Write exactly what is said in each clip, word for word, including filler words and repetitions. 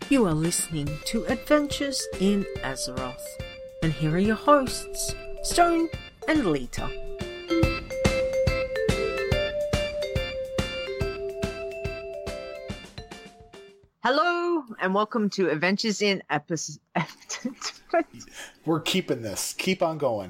You are listening to Adventures in Azeroth. And here are your hosts, Stone and Lita. Hello, and welcome to Adventures in Episode... We're keeping this. Keep on going.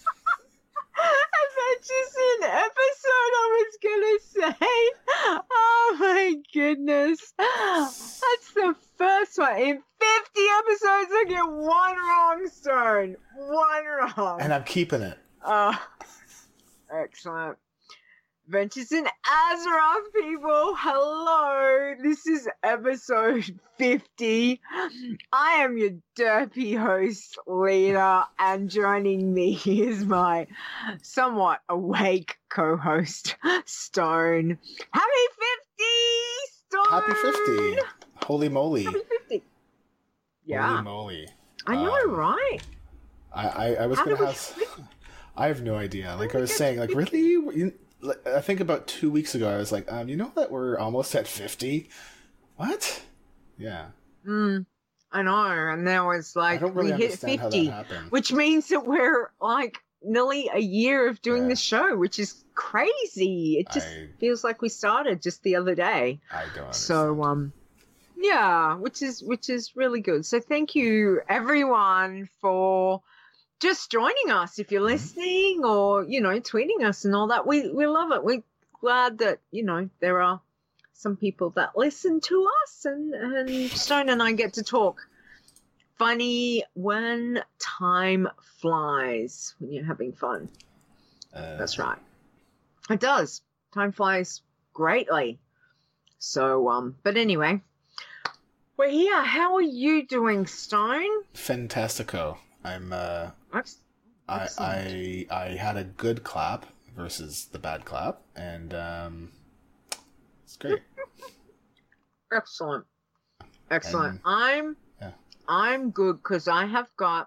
Adventures in Episode, I was gonna say. Oh my goodness. That's the first one. In fifty episodes, I get one wrong, Stone. One wrong. And I'm keeping it. Oh, excellent. Adventures in Azeroth, people. Hello. This is episode fifty. I am your derpy host, Lita, and joining me is my somewhat awake co-host, Stone. Happy fifty, Stone! Happy fifty. Holy moly. Happy fifty. Yeah. Holy moly. I know, um, right? I, I, I was How going to did have... we- I have no idea. Like How I did was we saying, get like, really? You, I think about two weeks ago, I was like, um, you know that we're almost at fifty? What? Yeah. Mm, I know, and now it's I like don't really we hit understand fifty, how that happened. which means that we're like nearly a year of doing Yeah. the show, which is crazy. It just I- feels like we started just the other day. I don't understand. So, um, yeah, which is which is really good. So, thank you everyone for just joining us. If you're listening or you know tweeting us and all that, we we love it. We're glad that you know there are some people that listen to us, and and Stone and I get to talk funny when time flies when you're having fun. Uh, That's right. It does. Time flies greatly. So, um, but anyway, we're here. How are you doing, Stone? Fantastico. I'm, uh... Ex- I, Excellent. I I had a good clap versus the bad clap, and um, it's great. Excellent. Excellent. And- I'm yeah. I'm good because I have got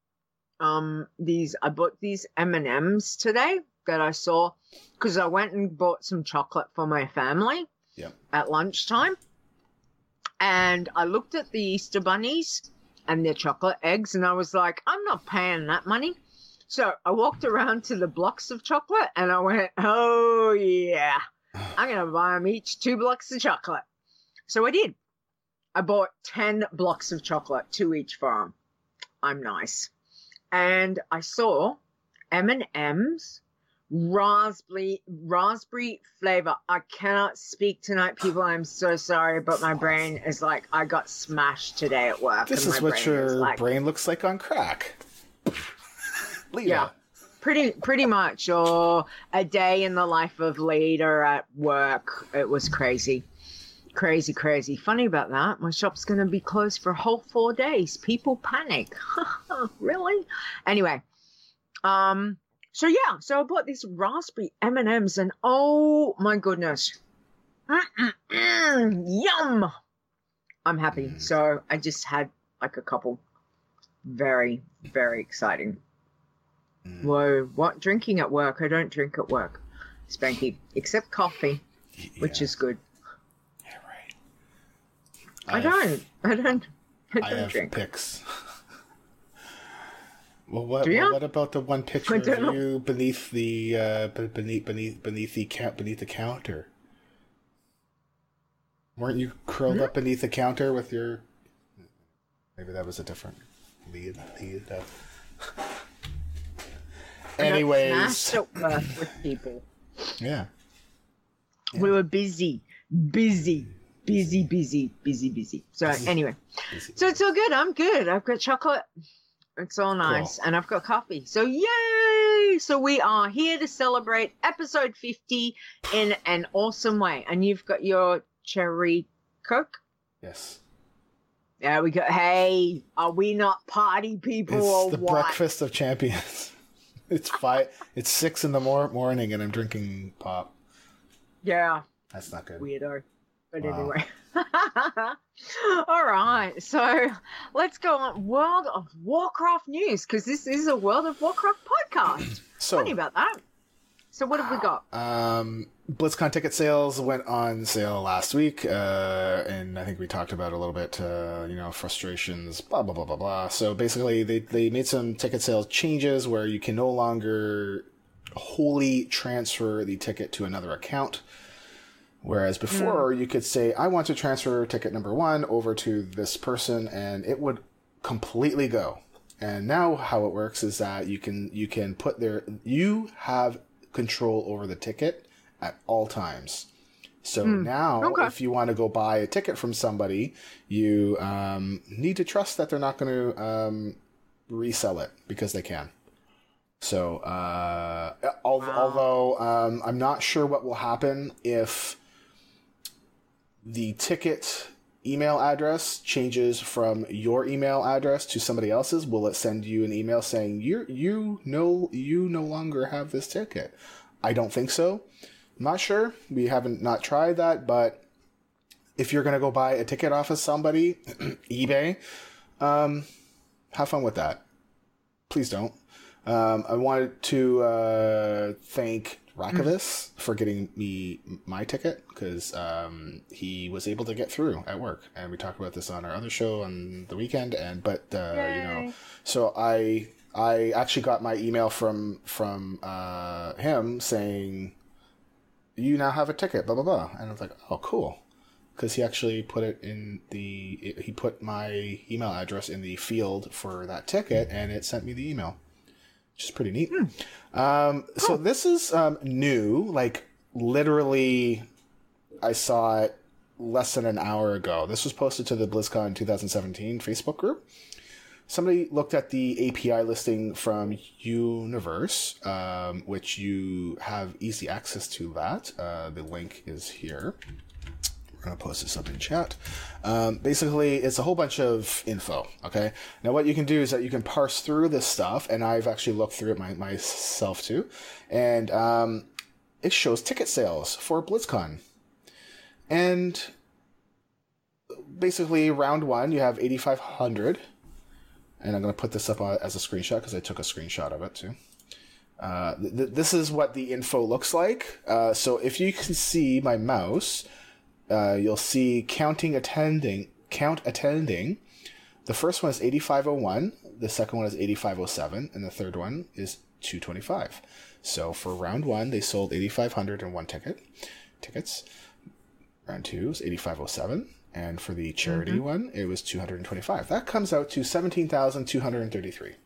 um these I bought these M and M's today that I saw because I went and bought some chocolate for my family Yep. at lunchtime, and I looked at the Easter bunnies and their chocolate eggs, and I was like, I'm not paying that money. So I walked around to the blocks of chocolate, and I went, oh yeah, I'm gonna buy them each two blocks of chocolate. So I did. I bought ten blocks of chocolate, two each for 'em. I'm nice. And I saw M and M's raspberry raspberry flavor. I cannot speak tonight, people. I'm so sorry, but my brain is like, I got smashed today at work. This and is my what brain your is like, brain looks like on crack. Lita. Yeah. Pretty, pretty much, or a day in the life of Leader at work. It was crazy. Crazy, crazy. Funny about that. My shop's going to be closed for a whole four days. People panic. Really? Anyway, um, so yeah, so I bought these raspberry M and M's, and oh my goodness, Mm-mm-mm, yum! I'm happy. So I just had like a couple. Very, very exciting. Mm. Whoa, what? Drinking at work? I don't drink at work, Spanky, except coffee, Yeah. which is good. Yeah, right. I, have- don't. I don't. I I don't have drink. pics. Well, what, Do ya? well, what about the one picture I of don't know. you beneath the uh, be- beneath beneath beneath the count beneath the counter? Weren't you curled Hmm? up beneath the counter with your? Maybe that was a different lead. lead uh... I got Anyways, smashed at work with people. yeah. We were busy, busy, busy, busy, busy, busy. So anyway, Easy. so it's all good. I'm good. I've got chocolate. It's all nice. And I've got coffee. So yay! So we are here to celebrate episode fifty in an awesome way. And you've got your cherry Coke. Yes. Yeah, we go. Hey, are we not party people It's or the what? breakfast of champions. It's five. It's six in the mor- morning, and I'm drinking pop. Yeah, That's not good. weirdo. But Wow. anyway. All right, so let's go on World of Warcraft news, because this is a World of Warcraft podcast. So, Funny about that. So what have we got? Um, BlizzCon ticket sales went on sale last week, uh, and I think we talked about a little bit, uh, you know, frustrations, blah, blah, blah, blah, blah. So basically, they, they made some ticket sales changes where you can no longer wholly transfer the ticket to another account. Whereas before, mm. you could say, I want to transfer ticket number one over to this person, and it would completely go. And now how it works is that you can you can put their, you have control over the ticket at all times. So mm. now, okay. if you want to go buy a ticket from somebody, you um, need to trust that they're not going to um, resell it because they can. So, uh, al- wow. although um, I'm not sure what will happen if the ticket email address changes from your email address to somebody else's. Will it send you an email saying you you no you no longer have this ticket? I don't think so. I'm not sure. We haven't not tried that, but if you're gonna go buy a ticket off of somebody, eBay, um, have fun with that. Please don't. Um, I wanted to uh, thank Rakovus for getting me my ticket because um, he was able to get through at work, and we talked about this on our other show on the weekend. And but uh, you know, so I I actually got my email from from uh, him saying you now have a ticket, blah blah blah, and I was like, oh cool, because he actually put it in the he put my email address in the field for that ticket, and it sent me the email. Which is pretty neat. Mm. Um, cool. So this is um, new. Like, literally, I saw it less than an hour ago. This was posted to the BlizzCon twenty seventeen Facebook group. Somebody looked at the A P I listing from Universe, um, which you have easy access to that. Uh, the link is here. We're going to post this up in chat. Um, basically, it's a whole bunch of info, okay? Now, what you can do is that you can parse through this stuff, and I've actually looked through it my, myself, too, and um, it shows ticket sales for BlizzCon. And basically, round one, you have eighty-five hundred, and I'm going to put this up as a screenshot, because I took a screenshot of it, too. Uh, th- this is what the info looks like. Uh, so if you can see my mouse... Uh, you'll see counting attending, count attending. The first one is eighty-five oh one, the second one is eighty-five oh seven, and the third one is two twenty-five. So for round one, they sold eight thousand five hundred one ticket tickets. Round two is eighty-five oh seven, and for the charity mm-hmm. one, it was two hundred twenty-five. That comes out to seventeen thousand two hundred thirty-three,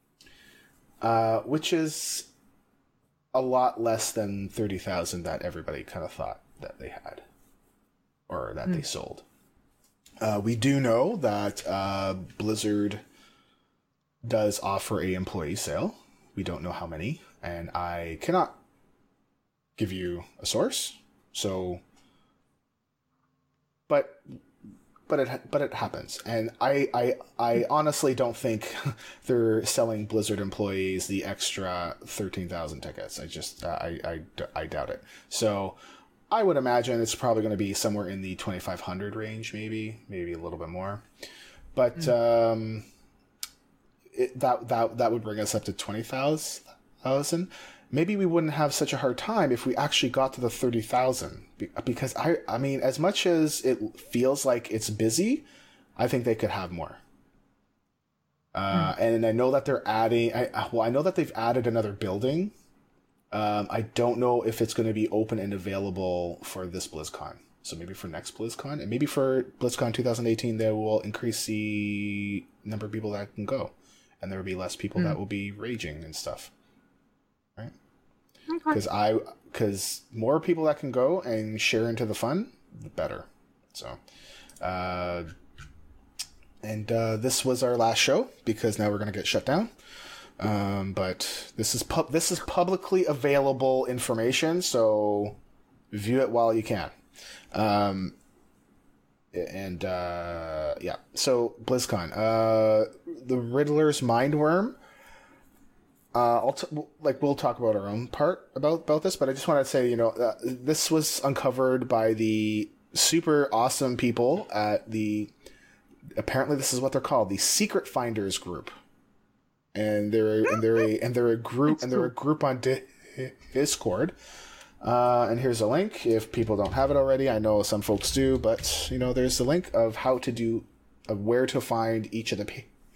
uh, which is a lot less than thirty thousand that everybody kind of thought that they had. Or that mm. they sold. Uh, we do know that uh, Blizzard does offer a employee sale. We don't know how many, and I cannot give you a source. So, but but it but it happens, and I I I honestly don't think they're selling Blizzard employees the extra thirteen thousand tickets. I just uh, I, I I doubt it. So. I would imagine it's probably going to be somewhere in the twenty-five hundred range, maybe, maybe a little bit more. But mm. um, it, that that that would bring us up to twenty thousand. Maybe we wouldn't have such a hard time if we actually got to the thirty thousand. Because, I, I mean, as much as it feels like it's busy, I think they could have more. Uh, mm. And I know that they're adding... I, well, I know that they've added another building. Um, I don't know if it's going to be open and available for this BlizzCon. So maybe for next BlizzCon, and maybe for BlizzCon twenty eighteen, they will increase the number of people that can go, and there will be less people mm. that will be raging and stuff, right? Because okay. I, because more people that can go and share into the fun, the better. So, uh, and uh, this was our last show because now we're going to get shut down. Um, but this is pub- this is publicly available information, so view it while you can. Um, and uh, yeah, so BlizzCon, uh, the Riddler's Mindworm. Uh, I'll t- like we'll talk about our own part about about this, but I just want to say, you know, uh, this was uncovered by the super awesome people at the. Apparently, this is what they're called, the Secret Finders Group. And they're and they're a and they're a group That's and they're cool. a group on Discord. Uh, and here's a link if people don't have it already. I know some folks do, but you know, there's the link of how to do, of where to find each of the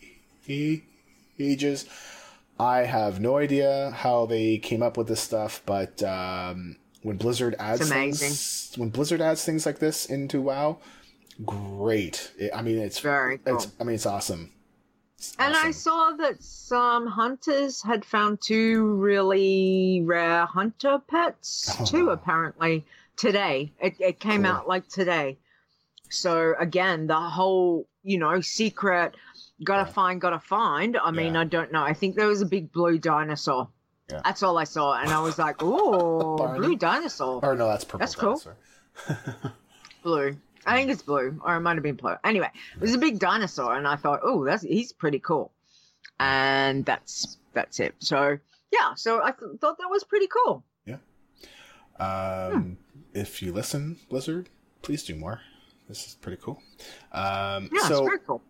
pages. I have no idea how they came up with this stuff, but um, when Blizzard adds things, when Blizzard adds things like this into WoW, great. It, I mean, it's very cool. It's, I mean, it's awesome. It's and awesome. I saw that some hunters had found two really rare hunter pets Oh. too, apparently, today. It, it came Cool. out like today. So, again, the whole, you know, secret, gotta Yeah. find, gotta find. I mean, Yeah. I don't know. I think there was a big blue dinosaur. Yeah. That's all I saw. And I was like, ooh, Barney. blue dinosaur. Or no, that's purple. That's cool. Dinosaur. Blue. I think it's blue, or it might have been blue. Anyway, it was a big dinosaur, and I thought, oh, that's he's pretty cool. And that's that's it. So yeah, so I th- thought that was pretty cool. Yeah. Um, If you listen, Blizzard, please do more. This is pretty cool. Um, Yeah, so it's very cool.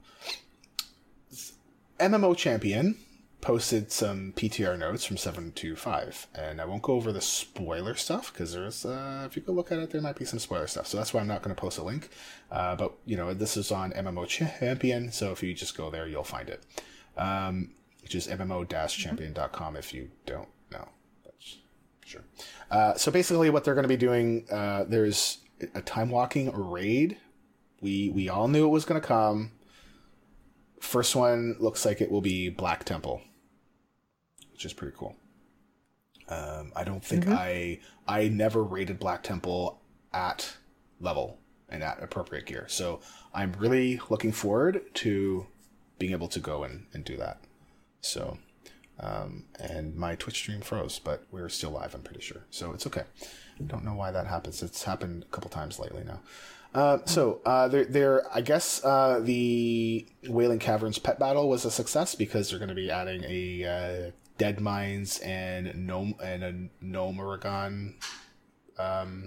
M M O Champion posted some P T R notes from seven two five, and I won't go over the spoiler stuff because there's, uh, if you go look at it, there might be some spoiler stuff. So that's why I'm not going to post a link. Uh, but you know, this is on M M O Champion, so if you just go there, you'll find it. Um, which is M M O champion dot com if you don't know. That's, sure. Uh, so basically, what they're going to be doing, uh, there's a time walking raid. We we all knew it was going to come. First one looks like it will be Black Temple, which is pretty cool. Um, I don't think Mm-hmm. I I never rated Black Temple at level and at appropriate gear, so I'm really looking forward to being able to go and, and do that. So, um, and my Twitch stream froze, but we're still live, I'm pretty sure, so it's okay. I don't know why that happens. It's happened a couple times lately now. Uh, so, uh, there, there, I guess, uh, the Wailing Caverns pet battle was a success because they're going to be adding a, uh, Dead Mines and Gnome, and a Gnome Oregon, um,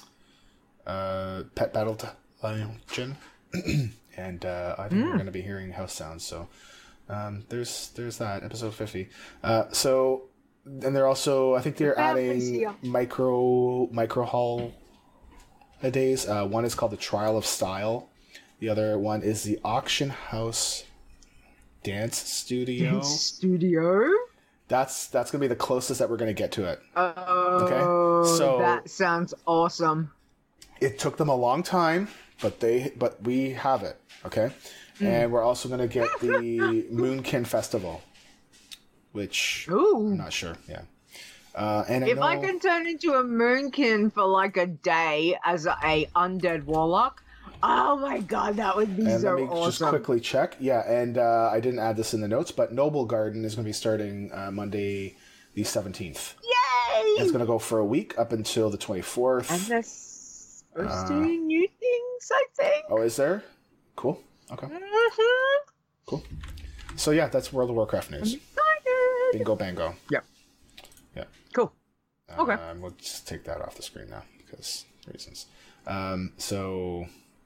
uh, pet battle to Dungeon. And, uh, I think Mm. we're going to be hearing house sounds. So, um, there's, there's that episode fifty. Uh, so, and they're also, I think they're adding micro, micro haul days. Uh, one is called the Trial of Style. The other one is the Auction House Dance Studio. Dance studio. That's that's gonna be the closest that we're gonna get to it. Oh, Okay, so- that sounds awesome. It took them a long time, but they but we have it. Okay, and we're also gonna get the Moonkin Festival, which Ooh. I'm not sure. Yeah, uh, and I If know, I can turn into a moonkin for like a day as a, a undead warlock, oh my god, that would be And so let me awesome. just quickly check. Yeah, and uh, I didn't add this in the notes, but Noble Garden is going to be starting uh, Monday the seventeenth. Yay! It's going to go for a week up until the twenty-fourth. And they're supposed Uh, to do new things, I think. Oh, is there? Cool. Okay, Mhm. cool. So yeah, that's World of Warcraft news. Excited. Bingo bango. Yep. Yeah. Cool. Okay. Um, we'll just take that off the screen now because reasons. Um, so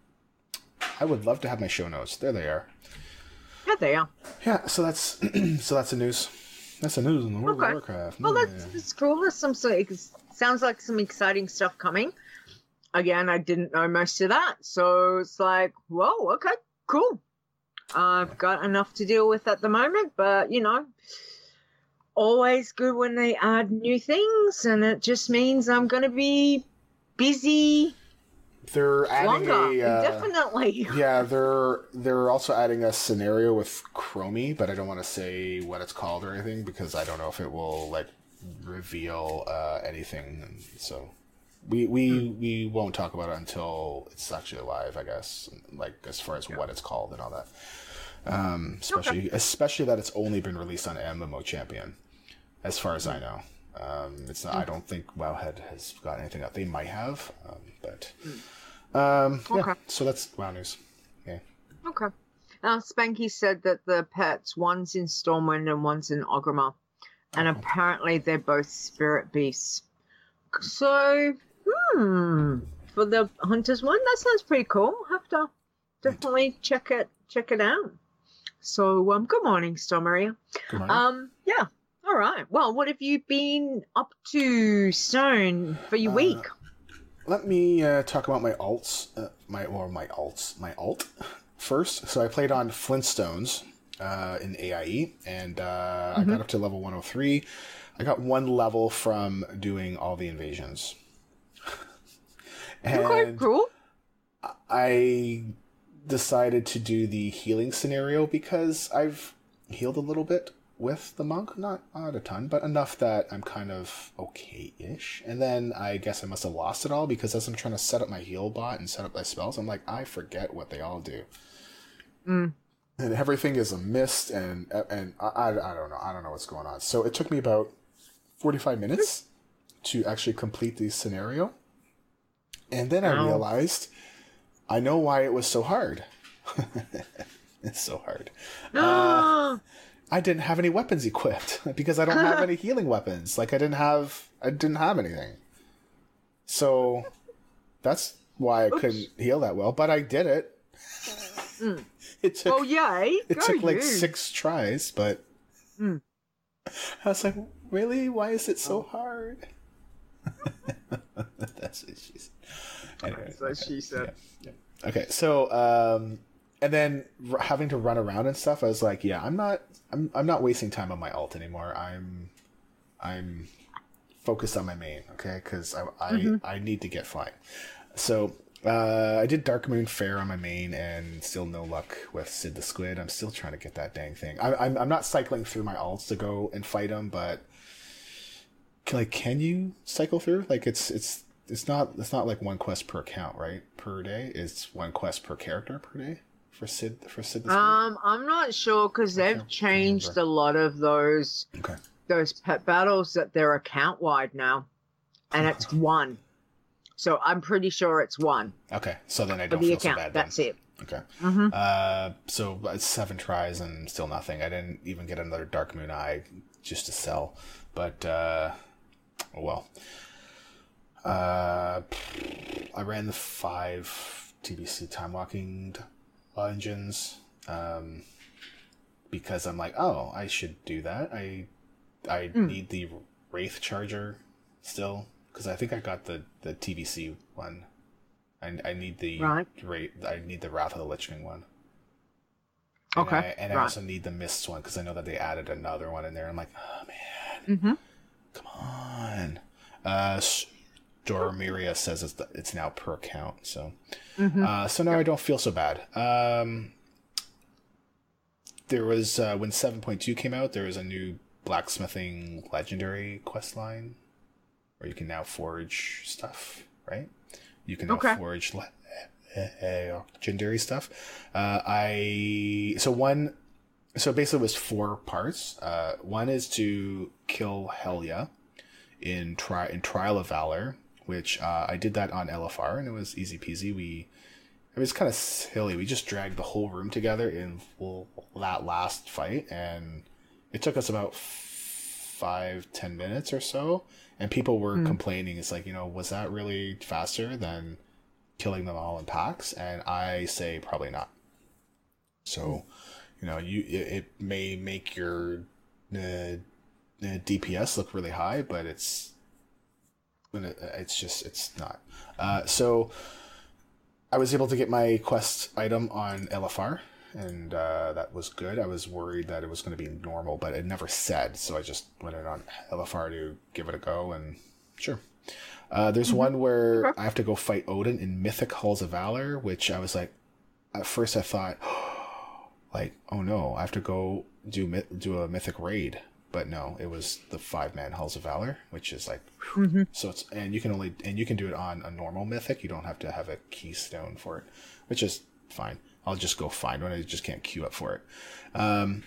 I would love to have my show notes. There they are. Yeah, they are. Yeah. So that's so that's the news. That's the news in the World Okay. of Warcraft. Well, that's, Yeah. that's cool. There's some so it sounds like some exciting stuff coming. Again, I didn't know most of that, so it's like, whoa, okay, cool. I've got enough to deal with at the moment, but you know, always good when they add new things, and it just means I'm going to be busy They're adding longer, a uh, indefinitely. yeah. They're they're also adding a scenario with Chromie, but I don't want to say what it's called or anything because I don't know if it will like reveal uh, anything. And so we we we won't talk about it until it's actually live, I guess. Like as far as what it's called and all that. Um, especially especially that it's only been released on M M O Champion, as far as I know. Um, it's not. I don't think Wowhead has got anything out. They might have, um, but um, yeah. Okay. So that's Wow News. Yeah. Okay. Now, Spanky said that the pets, one's in Stormwind and one's in Ogrimmar. And Okay. apparently they're both spirit beasts. So, hmm, for the Hunters one, that sounds pretty cool. Have to definitely check it check it out. So, um, good morning, Stormaria. Good morning. Um, yeah. All right. Well, what have you been up to, Stone, for your Uh, week? Let me uh, talk about my alts, uh, my or my alts, my alt first. So I played on Flintstones uh, in A I E, and uh, Mm-hmm. I got up to level one hundred three. I got one level from doing all the invasions, Okay, and cool. I decided to do the healing scenario because I've healed a little bit with the monk, not not a ton, but enough that I'm kind of okay-ish. And then I guess I must have lost it all because as I'm trying to set up my heal bot and set up my spells, I'm like, I forget what they all do. Mm. And everything is a mist, and and I, I, I don't know. I don't know what's going on. So it took me about forty-five minutes to actually complete the scenario. And then I Wow. realized I know why it was so hard. It's so hard. Uh, I didn't have any weapons equipped because I don't have any healing weapons. Like I didn't have I didn't have anything. So that's why I Oops. couldn't heal that well, but I did it. Mm. It took Well, yay. it Go took like you. six tries, but Mm. I was like, really? Why is it so hard? That's what she said. Anyway, So she said. yeah, yeah. Okay, so um, and then r- having to run around and stuff, I was like, yeah, I'm not, I'm, I'm not wasting time on my alt anymore. I'm, I'm focused on my main, okay, because I, I, Mm-hmm. I need to get flying. So uh, I did Dark Moon Fair on my main, and still no luck with Sid the Squid. I'm still trying to get that dang thing. I, I'm, I'm not cycling through my alts to go and fight him, but like, can you cycle through? Like, it's, it's. It's not. It's not like one quest per account, right? Per day. It's one quest per character per day for Sid. For Sid this week? Um, I'm not sure because they've can't changed remember. a lot of those Okay. those pet battles that they're account wide now, and it's one. So I'm pretty sure it's one Okay. So then I for don't the feel so account. bad. That's then. it. Okay. Mm-hmm. Uh, so it's seven tries and still nothing. I didn't even get another Dark Moon Eye just to sell, but uh, oh well. Uh, I ran the five T B C time walking engines um, because I'm like, oh, I should do that. I I Mm. need the Wraith Charger still because I think I got the, the T B C one. I, I need the Right. Wraith, I need the Wrath of the Lich King one. And Okay. I, and I right. also need the Mists one because I know that they added another one in there. I'm like, oh man, Mm-hmm. come on. Uh, Dormiria says it's, the, it's now per count, so Mm-hmm. uh, so now I don't feel so bad. Um, there was uh, when seven point two came out, there was a new blacksmithing legendary quest line where you can now forge stuff, right? You can now Okay. forge le- uh, legendary stuff. Uh, I so one so basically it was four parts. Uh, one is to kill Helia in tri in Trial of Valor, which uh, I did that on L F R, and it was easy peasy. We it was kind of silly. We just dragged the whole room together in full, that last fight, and it took us about five ten minutes or so. And people were Mm. complaining. It's like, you know, was that really faster than killing them all in packs? And I say probably not. So, you know, you it, it may make your uh, uh, D P S look really high, but it's it's just it's not. Uh, so I was able to get my quest item on L F R, and uh, that was good. I was worried that it was going to be normal, but it never said, so I just went in on L F R to give it a go, and sure. Uh, there's Mm-hmm. one where Okay. I have to go fight Odin in Mythic Halls of Valor, which I was like, at first I thought, like, oh no, I have to go do myth- do a Mythic raid, but no, it was the five man Halls of Valor, which is like, Mm-hmm. so it's and you can only and you can do it on a normal Mythic. You don't have to have a keystone for it, which is fine. I'll just go find one. I just can't queue up for it. Um,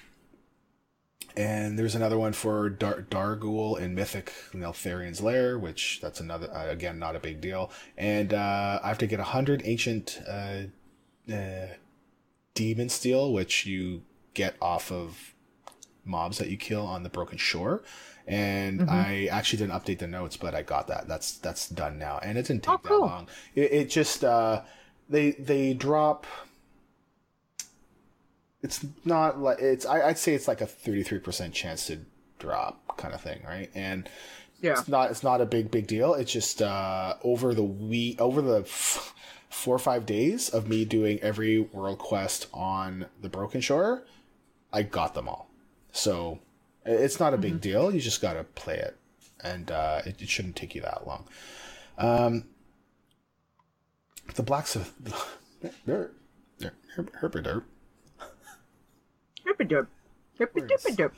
and there's another one for Dar- Dargul in Mythic Neltharian's Lair, which that's another, uh, again, not a big deal. And uh, I have to get one hundred Ancient uh, uh, Demon Steel, which you get off of mobs that you kill on the Broken Shore. And Mhm. I actually didn't update the notes, but I got that. That's that's done now. And it didn't take Oh, cool. that long. It, it just, uh, they they drop... It's not like it's. I, I'd say it's like a thirty-three percent chance to drop kind of thing, right? And Yeah. it's not it's not a big big deal. It's just uh, over the week over the f- four or five days of me doing every world quest on the Broken Shore, I got them all. So it's not a big mm-hmm. deal. You just got to play it, and uh, it, it shouldn't take you that long. Um, the blacksmith, derp, derp, herper derp, herper derp, herper derp, derp.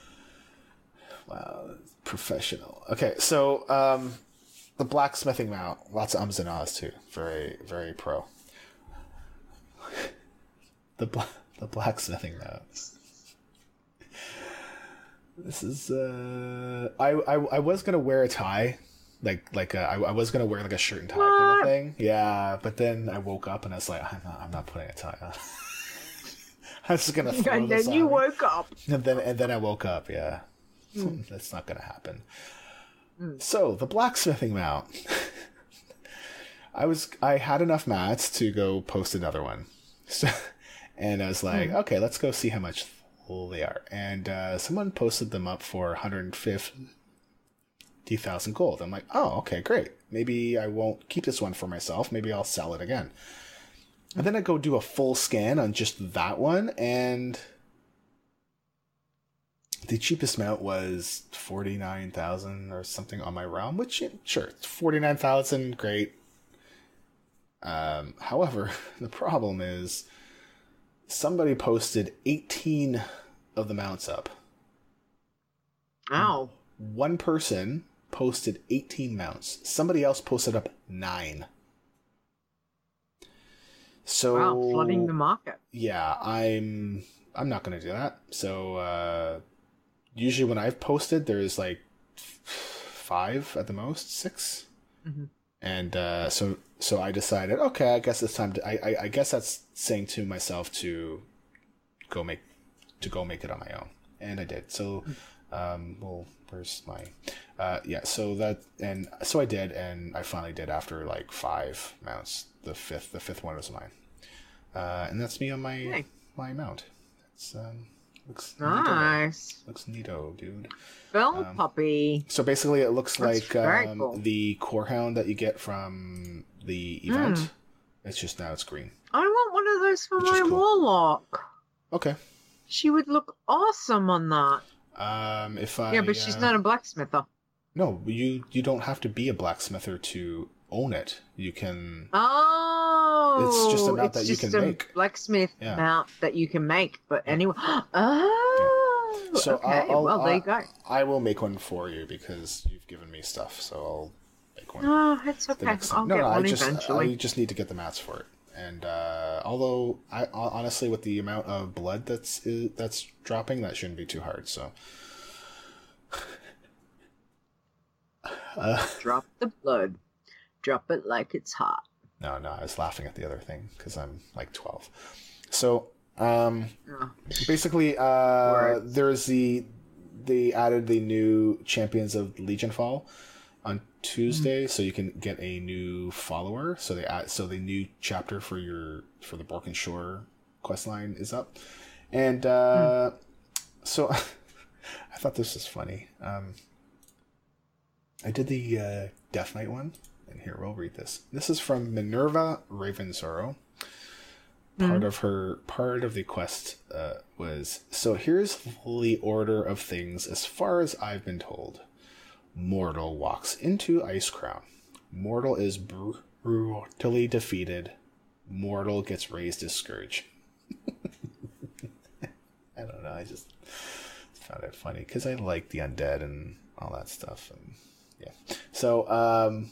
Wow, professional. Okay, so um, the blacksmithing mount, lots of ums and ahs too. Very, very pro. the bla- the blacksmithing mount. This is uh, I, I I was gonna wear a tie, like like a, I, I was gonna wear like a shirt and tie what? kind of thing. Yeah, but then I woke up and I was like, I'm not I'm not putting a tie on. I was just gonna throw and this then you on. woke up. And then and then I woke up. Yeah, mm. That's not gonna happen. Mm. So the blacksmithing mount. I was I had enough mats to go post another one, so and I was like, mm. okay, let's go see how much they are, and uh, someone posted them up for one hundred fifty thousand gold. I'm like, oh, okay, great. Maybe I won't keep this one for myself. Maybe I'll sell it again. And then I go do a full scan on just that one, and the cheapest mount was forty-nine thousand or something on my realm, which, sure, it's forty-nine thousand, great. Um, however, the problem is somebody posted eighteen of the mounts up. Ow. One person posted eighteen mounts. Somebody else posted up nine. So wow, flooding the market. Yeah, I'm I'm not going to do that. So uh, usually when I've posted, there's like f- five at the most, six. Mm-hmm. And uh, so so I decided, okay, I guess it's time to. I, I I guess that's saying to myself to go make to go make it on my own, and I did. So, um, well, where's my? Uh, yeah. So that and so I did, and I finally did after like five mounts. The fifth, the fifth one was mine, uh, and that's me on my hey. my mount. It's um looks nice. Neato. Looks neato, dude. Bell um, puppy. So basically, it looks That's like um, cool. the core hound that you get from the event. Mm. It's just now it's green. I want one of those for my cool. warlock. Okay. She would look awesome on that. Um, if I yeah, but she's uh, not a blacksmither. No, you you don't have to be a blacksmither to own it. You can. Oh, it's just a mount that you can a make. Blacksmith yeah. mount that you can make. But anyway, oh, yeah. so okay. I'll, I'll, well, there I'll, you go. I will make one for you because you've given me stuff. So I'll make one. Oh, it's okay. I'll no, get no, one I just, eventually. I just need to get the mats for it. And uh, although I honestly, with the amount of blood that's is, that's dropping, that shouldn't be too hard. So. Uh, Drop the blood. Drop it like it's hot. No, no, I was laughing at the other thing because I'm like twelve. So, um, oh. basically, uh, there's the they added the new Champions of Legionfall on Tuesday, mm-hmm. so you can get a new follower. So they add, so the new chapter for your for the Broken Shore questline is up, and uh, mm. so I thought this was funny. Um, I did the uh, Death Knight one, and here we'll read this. This is from Minerva Ravensorow. Part mm. of her part of the quest uh, was so. Here's the order of things as far as I've been told. Mortal walks into Icecrown. Mortal is br- brutally defeated. Mortal gets raised as Scourge. I don't know. I just found it funny because I like the undead and all that stuff. And yeah. So, um...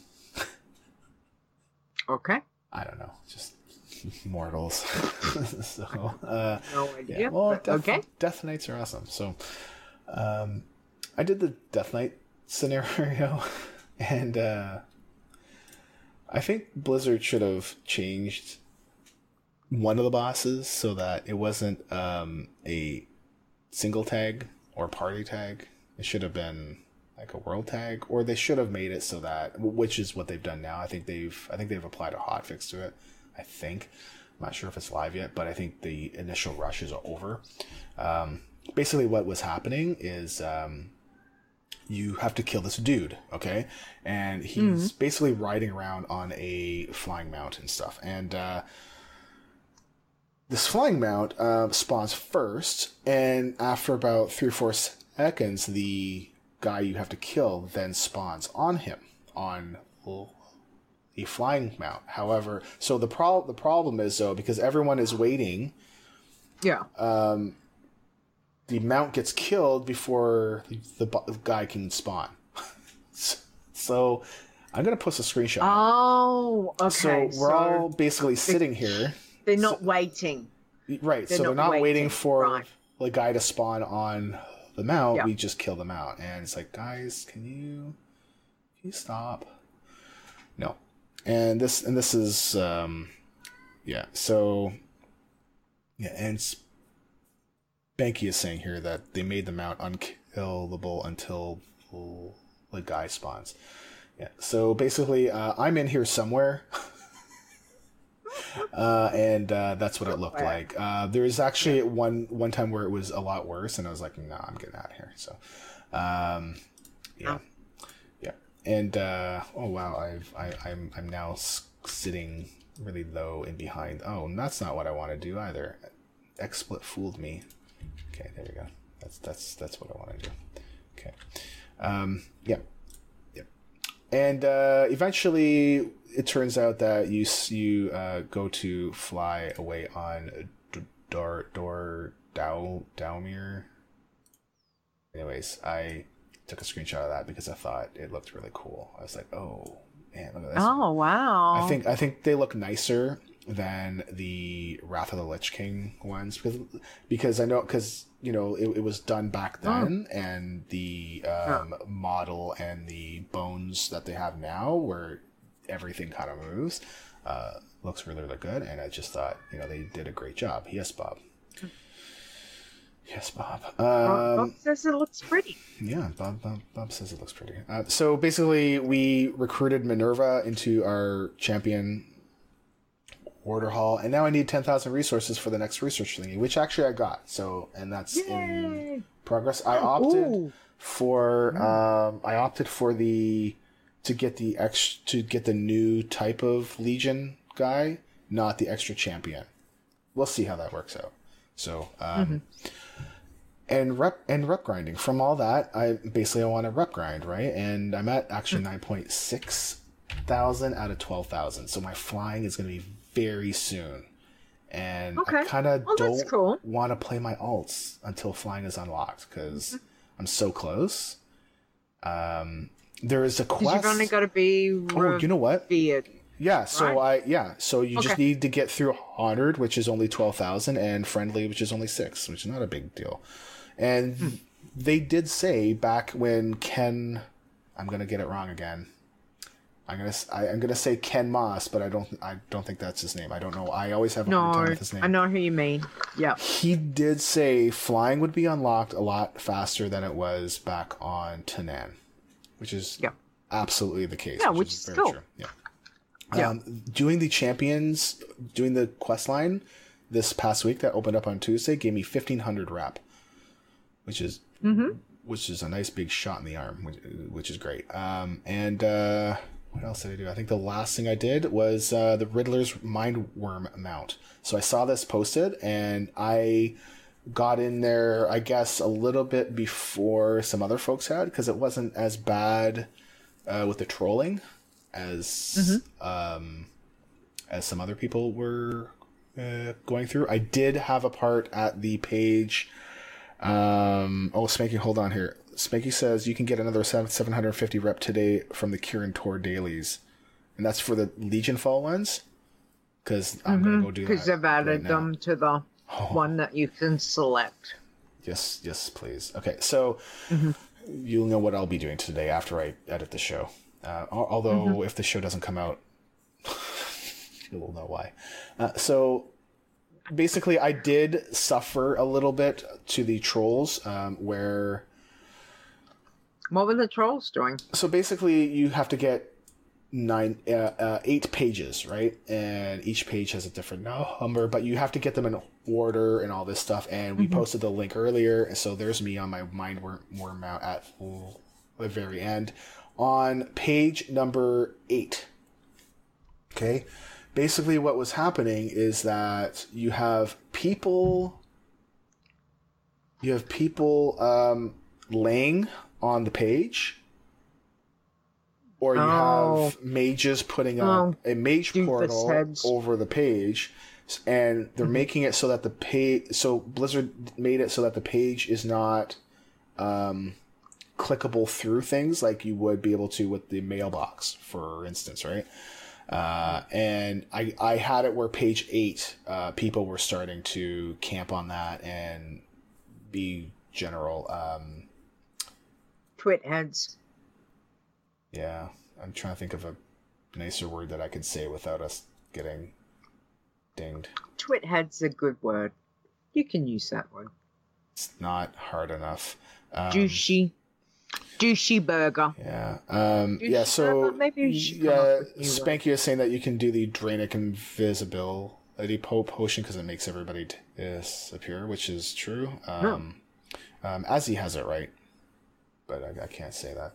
okay. I don't know. Just mortals. so, uh... No idea. Yeah. Well, Death, okay. Death Knights are awesome. So, um... I did the Death Knight scenario, and, uh... I think Blizzard should have changed one of the bosses so that it wasn't, um, a single tag or party tag. It should have been like a world tag, or they should have made it so that, which is what they've done now. I think they've, I think they've applied a hotfix to it. I think, I'm not sure if it's live yet, but I think the initial rush is over. Um, basically, what was happening is um, you have to kill this dude, okay? And he's mm-hmm. basically riding around on a flying mount and stuff. And uh, this flying mount uh, spawns first, and after about three or four seconds, the guy you have to kill then spawns on him, on a flying mount. However, so the, pro- the problem is, though, because everyone is waiting... Yeah. Um, the mount gets killed before the, the guy can spawn. So I'm going to post a screenshot. Oh, okay. So we're so all basically sitting here. They're not so, waiting. Right. They're so not they're not waiting, waiting for right. the guy to spawn on the mount. Yeah. We just kill the mount. And it's like, guys, can you, can you stop? No. And this, and this is, um, yeah. So, yeah. And it's, Banky is saying here that they made the mount unkillable until the guy spawns. Yeah. So basically, uh, I'm in here somewhere, uh, and uh, that's what it looked like. Uh, there was actually one one time where it was a lot worse, and I was like, "No, nah, I'm getting out of here." So, um, yeah, yeah, and uh, oh wow, I've I, I'm I'm now sitting really low and behind. Oh, and that's not what I want to do either. XSplit fooled me. Okay, there we go. That's that's that's what I want to do. Okay, um, yeah, yeah, and uh, eventually it turns out that you you uh, go to fly away on Dor Dor Dow Dowmere. Anyways, I took a screenshot of that because I thought it looked really cool. I was like, oh man, look at this. Oh wow! I think I think they look nicer than the Wrath of the Lich King ones because because I know because you know it, it was done back then oh. and the um, oh. model and the bones that they have now where everything kind of moves uh, looks really really good, and I just thought you know they did a great job. Yes, Bob. Yes, Bob. Um, Bob says it looks pretty. Yeah, Bob, Bob, Bob says it looks pretty. Uh, so basically, we recruited Minerva into our champion order hall, and now I need ten thousand resources for the next research thingy, which actually I got. So, and that's Yay. in progress. I opted Ooh. for um, I opted for the to get the ex to get the new type of Legion guy, not the extra champion. We'll see how that works out. So, um, mm-hmm. and rep and rep grinding from all that, I basically I want to rep grind, right? And I'm at actually nine point six thousand out of twelve thousand. So my flying is going to be very soon, and okay. I kind of oh, don't cool. want to play my alts until flying is unlocked because mm-hmm. I'm so close. Um, there is a quest. You've only got to be. Oh, you know what? Revered, yeah. So right? I yeah. So you okay. just need to get through honored, which is only twelve thousand, and friendly, which is only six, which is not a big deal. And hmm. they did say back when Ken, I'm gonna get it wrong again. I'm gonna I, I'm gonna say Ken Moss, but I don't I don't think that's his name. I don't know. I always have a no, hard time with his name. I know who you mean. Yeah. He did say flying would be unlocked a lot faster than it was back on Tanan, which is yeah. absolutely the case. Yeah, which, which is, is very cool. true. Yeah. yeah. Um, doing the champions, doing the quest line this past week that opened up on Tuesday gave me fifteen hundred rep, which is mm-hmm. which is a nice big shot in the arm, which, which is great. Um, and uh, what else did I do? I think the last thing I did was uh, the Riddler's Mindworm mount. So I saw this posted, and I got in there, I guess, a little bit before some other folks had, because it wasn't as bad uh, with the trolling as mm-hmm. um, as some other people were uh, going through. I did have a part at the page. Um, oh, Spanky, hold on here. Spanky says you can get another seven hundred fifty rep today from the Kirin Tor dailies. And that's for the Legion Fall ones? Because I'm mm-hmm. going to go do that. Because they've added right them to the oh. one that you can select. Yes, yes, please. Okay, so mm-hmm. you'll know what I'll be doing today after I edit the show. Uh, although, mm-hmm. if the show doesn't come out, you'll know why. Uh, so, basically, I did suffer a little bit to the trolls, um, where... What were the trolls doing? So, basically, you have to get nine, uh, uh, eight pages, right? And each page has a different number, but you have to get them in order and all this stuff. And we mm-hmm. posted the link earlier, and so there's me on my Mindworm mount at the very end, on page number eight. Okay, basically what was happening is that you have people, you have people um, laying on the page. Or you Oh. have mages putting up Oh, a mage doofus portal heads. over the page, and they're Mm-hmm. making it so that the page. So Blizzard made it so that the page is not um, clickable through things like you would be able to with the mailbox, for instance, right? Uh, and I I had it where page eight, uh, people were starting to camp on that and be general. Um, Twit heads. Yeah, I'm trying to think of a nicer word that I could say without us getting dinged. Twit head's a good word. You can use that word. It's not hard enough. Um, Douchey. Douchey burger. Yeah. Um, You yeah. should- So maybe you should come yeah, up with new Spanky is saying that you can do the Draenic invisibility po- potion because it makes everybody disappear, which is true. Um, um, Azzy has it right, but I, I can't say that.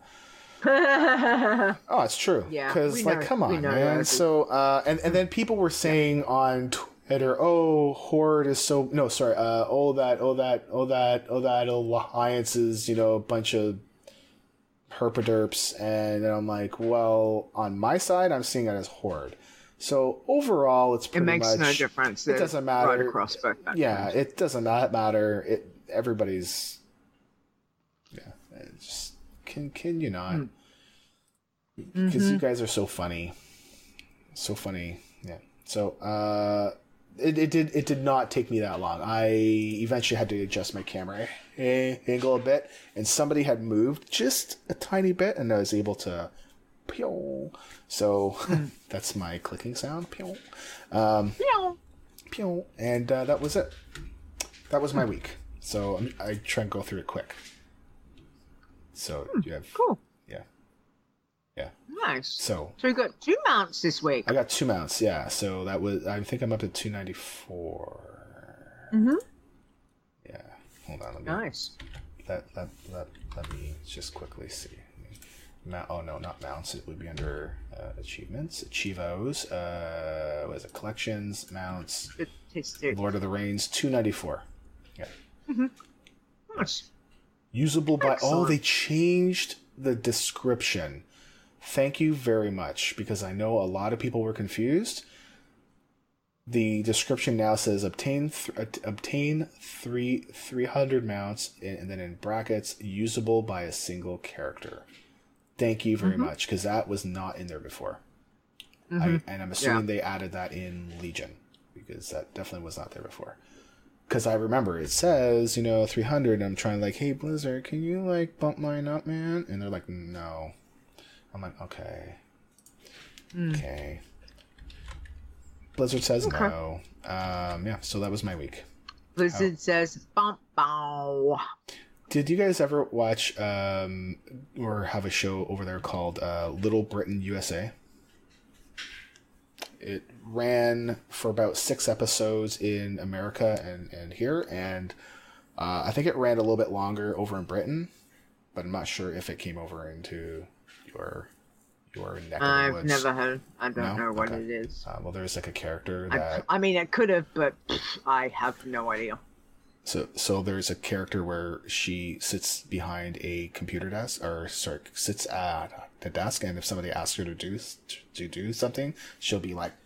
Oh, it's true. Yeah, Because, we like, know- come we on, know man. that. So, uh, and, and then people were saying on Twitter, oh, Horde is so... No, sorry. Uh, oh, that, oh, that, oh, that, oh, that Alliance is, you know, a bunch of herpaderps. And then I'm like, well, on my side, I'm seeing it as Horde. So, overall, it's It pretty makes much... no difference. It doesn't matter. Right across both Yeah, backgrounds. it doesn't ma- matter. It Everybody's... Yeah, it just... Can, can you not... Mm. Because Mhm. you guys are so funny, so funny. Yeah. So uh, it it did it did not take me that long. I eventually had to adjust my camera angle a bit, and somebody had moved just a tiny bit, and I was able to. Pew. So that's my clicking sound. Pew. Um, Meow. pew. And uh, that was it. That was my week. So I'm, I try and go through it quick. So you have Cool. yeah yeah. Nice. So. So we got two mounts this week. I got two mounts, yeah. So that was, I think I'm up to two ninety-four. Mm-hmm. Yeah. Hold on, let me, Nice. let, let, let, let me just quickly see. Mount, oh no, not mounts. It would be under uh, achievements. Achievos. Uh, what is it? Collections, mounts, It tastes it. Lord of the Rings, two ninety-four. Yeah. Nice. Usable by, oh, Excellent. they changed the description. Thank you very much, because I know a lot of people were confused. The description now says obtain th- uh, obtain three three hundred mounts, and, and then in brackets, usable by a single character. Thank you very Mm-hmm. much, because that was not in there before. Mm-hmm. I, and I'm assuming Yeah. they added that in Legion, because that definitely was not there before. Because I remember it says, you know, three hundred, and I'm trying like, hey, Blizzard, can you, like, bump mine up, man? And they're like, no. I'm like, okay. Mm. Okay. Blizzard says Okay. no. Um, yeah, so that was my week. Blizzard Oh. says, bump, bow. Did you guys ever watch um, or have a show over there called uh, Little Britain U S A? It ran for about six episodes in America and, and here, and uh, I think it ran a little bit longer over in Britain, but I'm not sure if it came over into your your neck of the I've woods. never heard. I don't No? know what Okay. it is. Uh, well, there's like a character I, that I mean, it could have, but pff, I have no idea. so so there's a character where she sits behind a computer desk, or sorry, sits at the desk, and if somebody asks her to do to do something, she'll be like,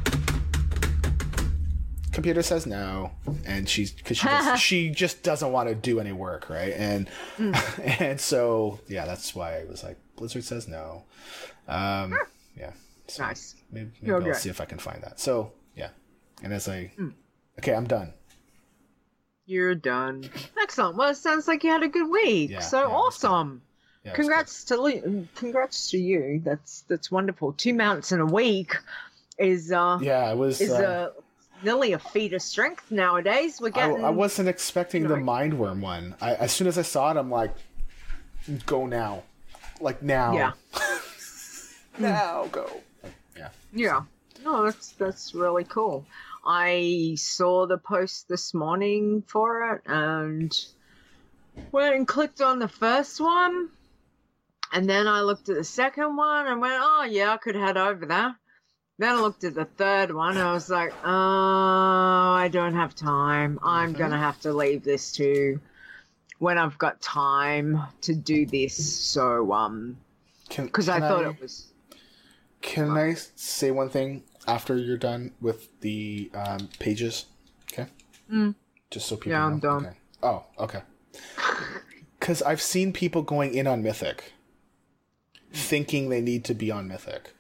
"Computer says no," and she's because she just, she just doesn't want to do any work, right? And and so yeah, that's why I was like, Blizzard says no. Um, yeah, so Nice. Maybe, maybe Okay. I'll see if I can find that. So yeah, and as I okay, I'm done. You're done. Excellent. Well, it sounds like you had a good week. Yeah, so yeah, it was good. awesome. Yeah, it was Congrats to Le- congrats to you. That's that's wonderful. Two mounts in a week is uh good. Yeah, it was. is uh, uh, nearly a feat of strength nowadays. We're I, getting. I wasn't expecting the Sorry. Mindworm one. I, as soon as I saw it, I'm like, go now. Like now. Yeah. now, go. Yeah. Yeah. No, that's that's really cool. I saw the post this morning for it and went and clicked on the first one. And then I looked at the second one and went, oh, yeah, I could head over there. Then I looked at the third one and I was like, oh, I don't have time. I'm mm-hmm. going to have to leave this to when I've got time to do this. So, um, because I thought I, it was. Can uh, I say one thing after you're done with the um, pages? Okay. Mm. Just so people yeah, know. I'm done. Okay. Oh, okay. Because I've seen people going in on Mythic thinking they need to be on Mythic.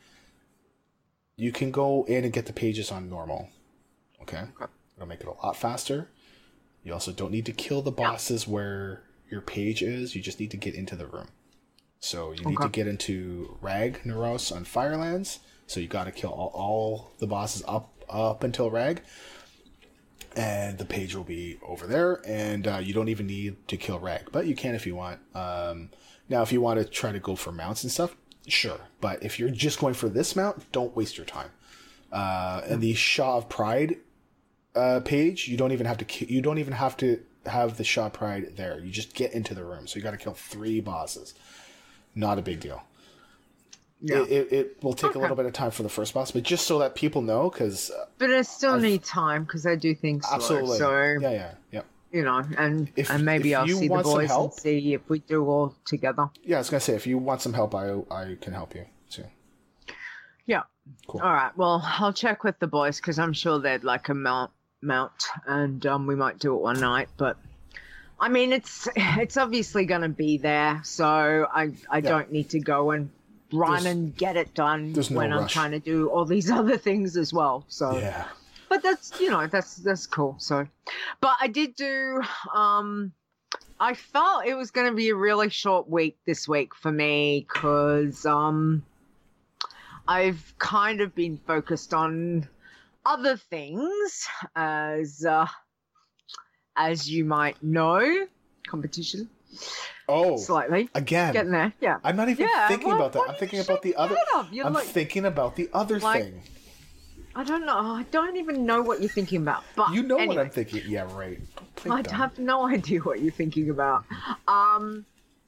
You can go in and get the pages on normal. Okay? okay. It'll make it a lot faster. You also don't need to kill the bosses yeah. where your page is. You just need to get into the room. So you need okay. to get into Ragnaros on Firelands. So you got to kill all, all the bosses up up until Rag. And the page will be over there. And uh, you don't even need to kill Rag. But you can if you want. Um, now, if you want to try to go for mounts and stuff, sure. But if you're just going for this mount, don't waste your time. Uh, and the Shaw of Pride uh, page, you don't even have to. Ki- you don't even have to have the Shaw of Pride there. You just get into the room. So you got to kill three bosses. Not a big deal. Yeah. It, it, it will take okay. a little bit of time for the first boss, but just so that people know, because. Uh, but I still I've, need time because I do things slow. Absolutely. So yeah, yeah, yeah. You know, and if, and maybe I'll see the boys help, and see if we do all together. Yeah, I was gonna say if you want some help, I I can help you too. Yeah. Cool. All right. Well, I'll check with the boys because I'm sure they'd like a mount mount, and um, we might do it one night. But I mean, it's it's obviously going to be there, so I I yeah. don't need to go and run there's, and get it done no when rush. I'm trying to do all these other things as well. So yeah. But that's, you know, that's that's cool. So, but I did do, um, I felt it was going to be a really short week this week for me because um, I've kind of been focused on other things as, uh, as you might know, competition. Oh, slightly. Again. Getting there, yeah. I'm not even yeah, thinking well, about that. I'm thinking about the other. I'm like, thinking about the other like, thing. I don't know. I don't even know what you're thinking about. But you know anyway, what I'm thinking. Yeah, right. I dumb. have no idea what you're thinking about. Um,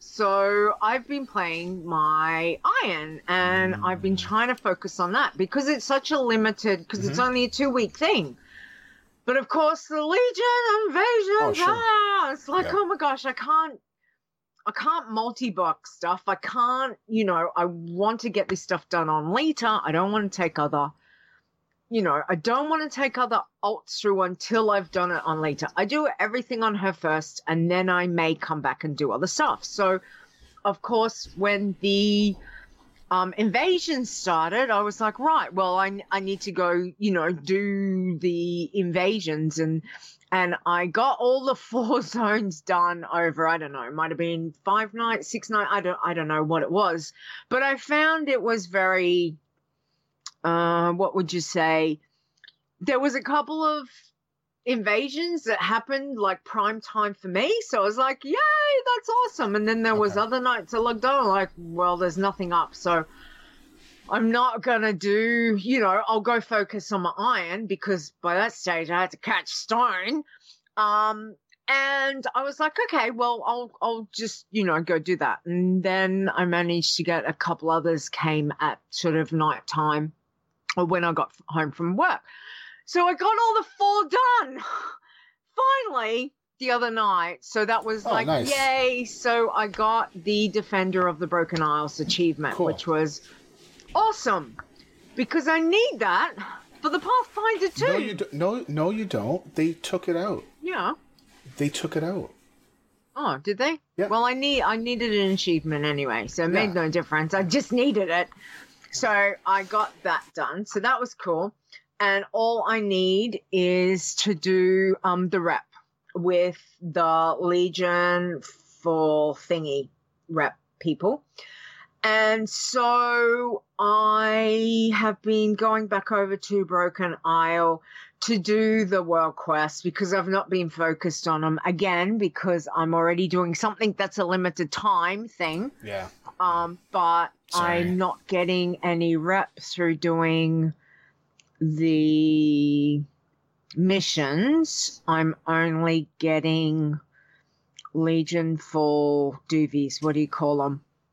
so I've been playing my Iron, and mm. I've been trying to focus on that because it's such a limited. Because mm-hmm. it's only a two week thing. But of course, the Legion invasions. Oh, sure. ah, it's like, yeah. oh my gosh, I can't. I can't multi-box stuff. I can't. You know, I want to get this stuff done on Lita. I don't want to take other. You know, I don't want to take other alts through until I've done it on Lita. I do everything on her first, and then I may come back and do other stuff. So, of course, when the um, invasion started, I was like, right, well, I, I need to go, you know, do the invasions. And and I got all the four zones done over, I don't know, it might have been five nights, six nights, I don't, I don't know what it was. But I found it was very... Uh, what would you say? There was a couple of invasions that happened like prime time for me. So I was like, yay, that's awesome. And then there was okay. other nights I looked on like, well, there's nothing up. So I'm not going to do, you know, I'll go focus on my Iron because by that stage I had to catch Stone. Um, and I was like, okay, well, I'll, I'll just, you know, go do that. And then I managed to get a couple others came at sort of night time. Or when I got home from work. So I got all the four done finally the other night. So that was oh, like, nice. Yay. So I got the Defender of the Broken Isles achievement, cool. which was awesome because I need that for the Pathfinder too. No, you don't. No, no, you don't. They took it out. Yeah. They took it out. Oh, did they? Yeah. Well, I need, I needed an achievement anyway, so it yeah. made no difference. I just needed it. So I got that done. So that was cool. And all I need is to do um, the rep with the Legion for thingy rep people. And so I have been going back over to Broken Isle to do the world quest because I've not been focused on them again because I'm already doing something that's a limited time thing. Yeah. Um, but Sorry. I'm not getting any reps through doing the missions. I'm only getting Legion for doovies. What do you call them?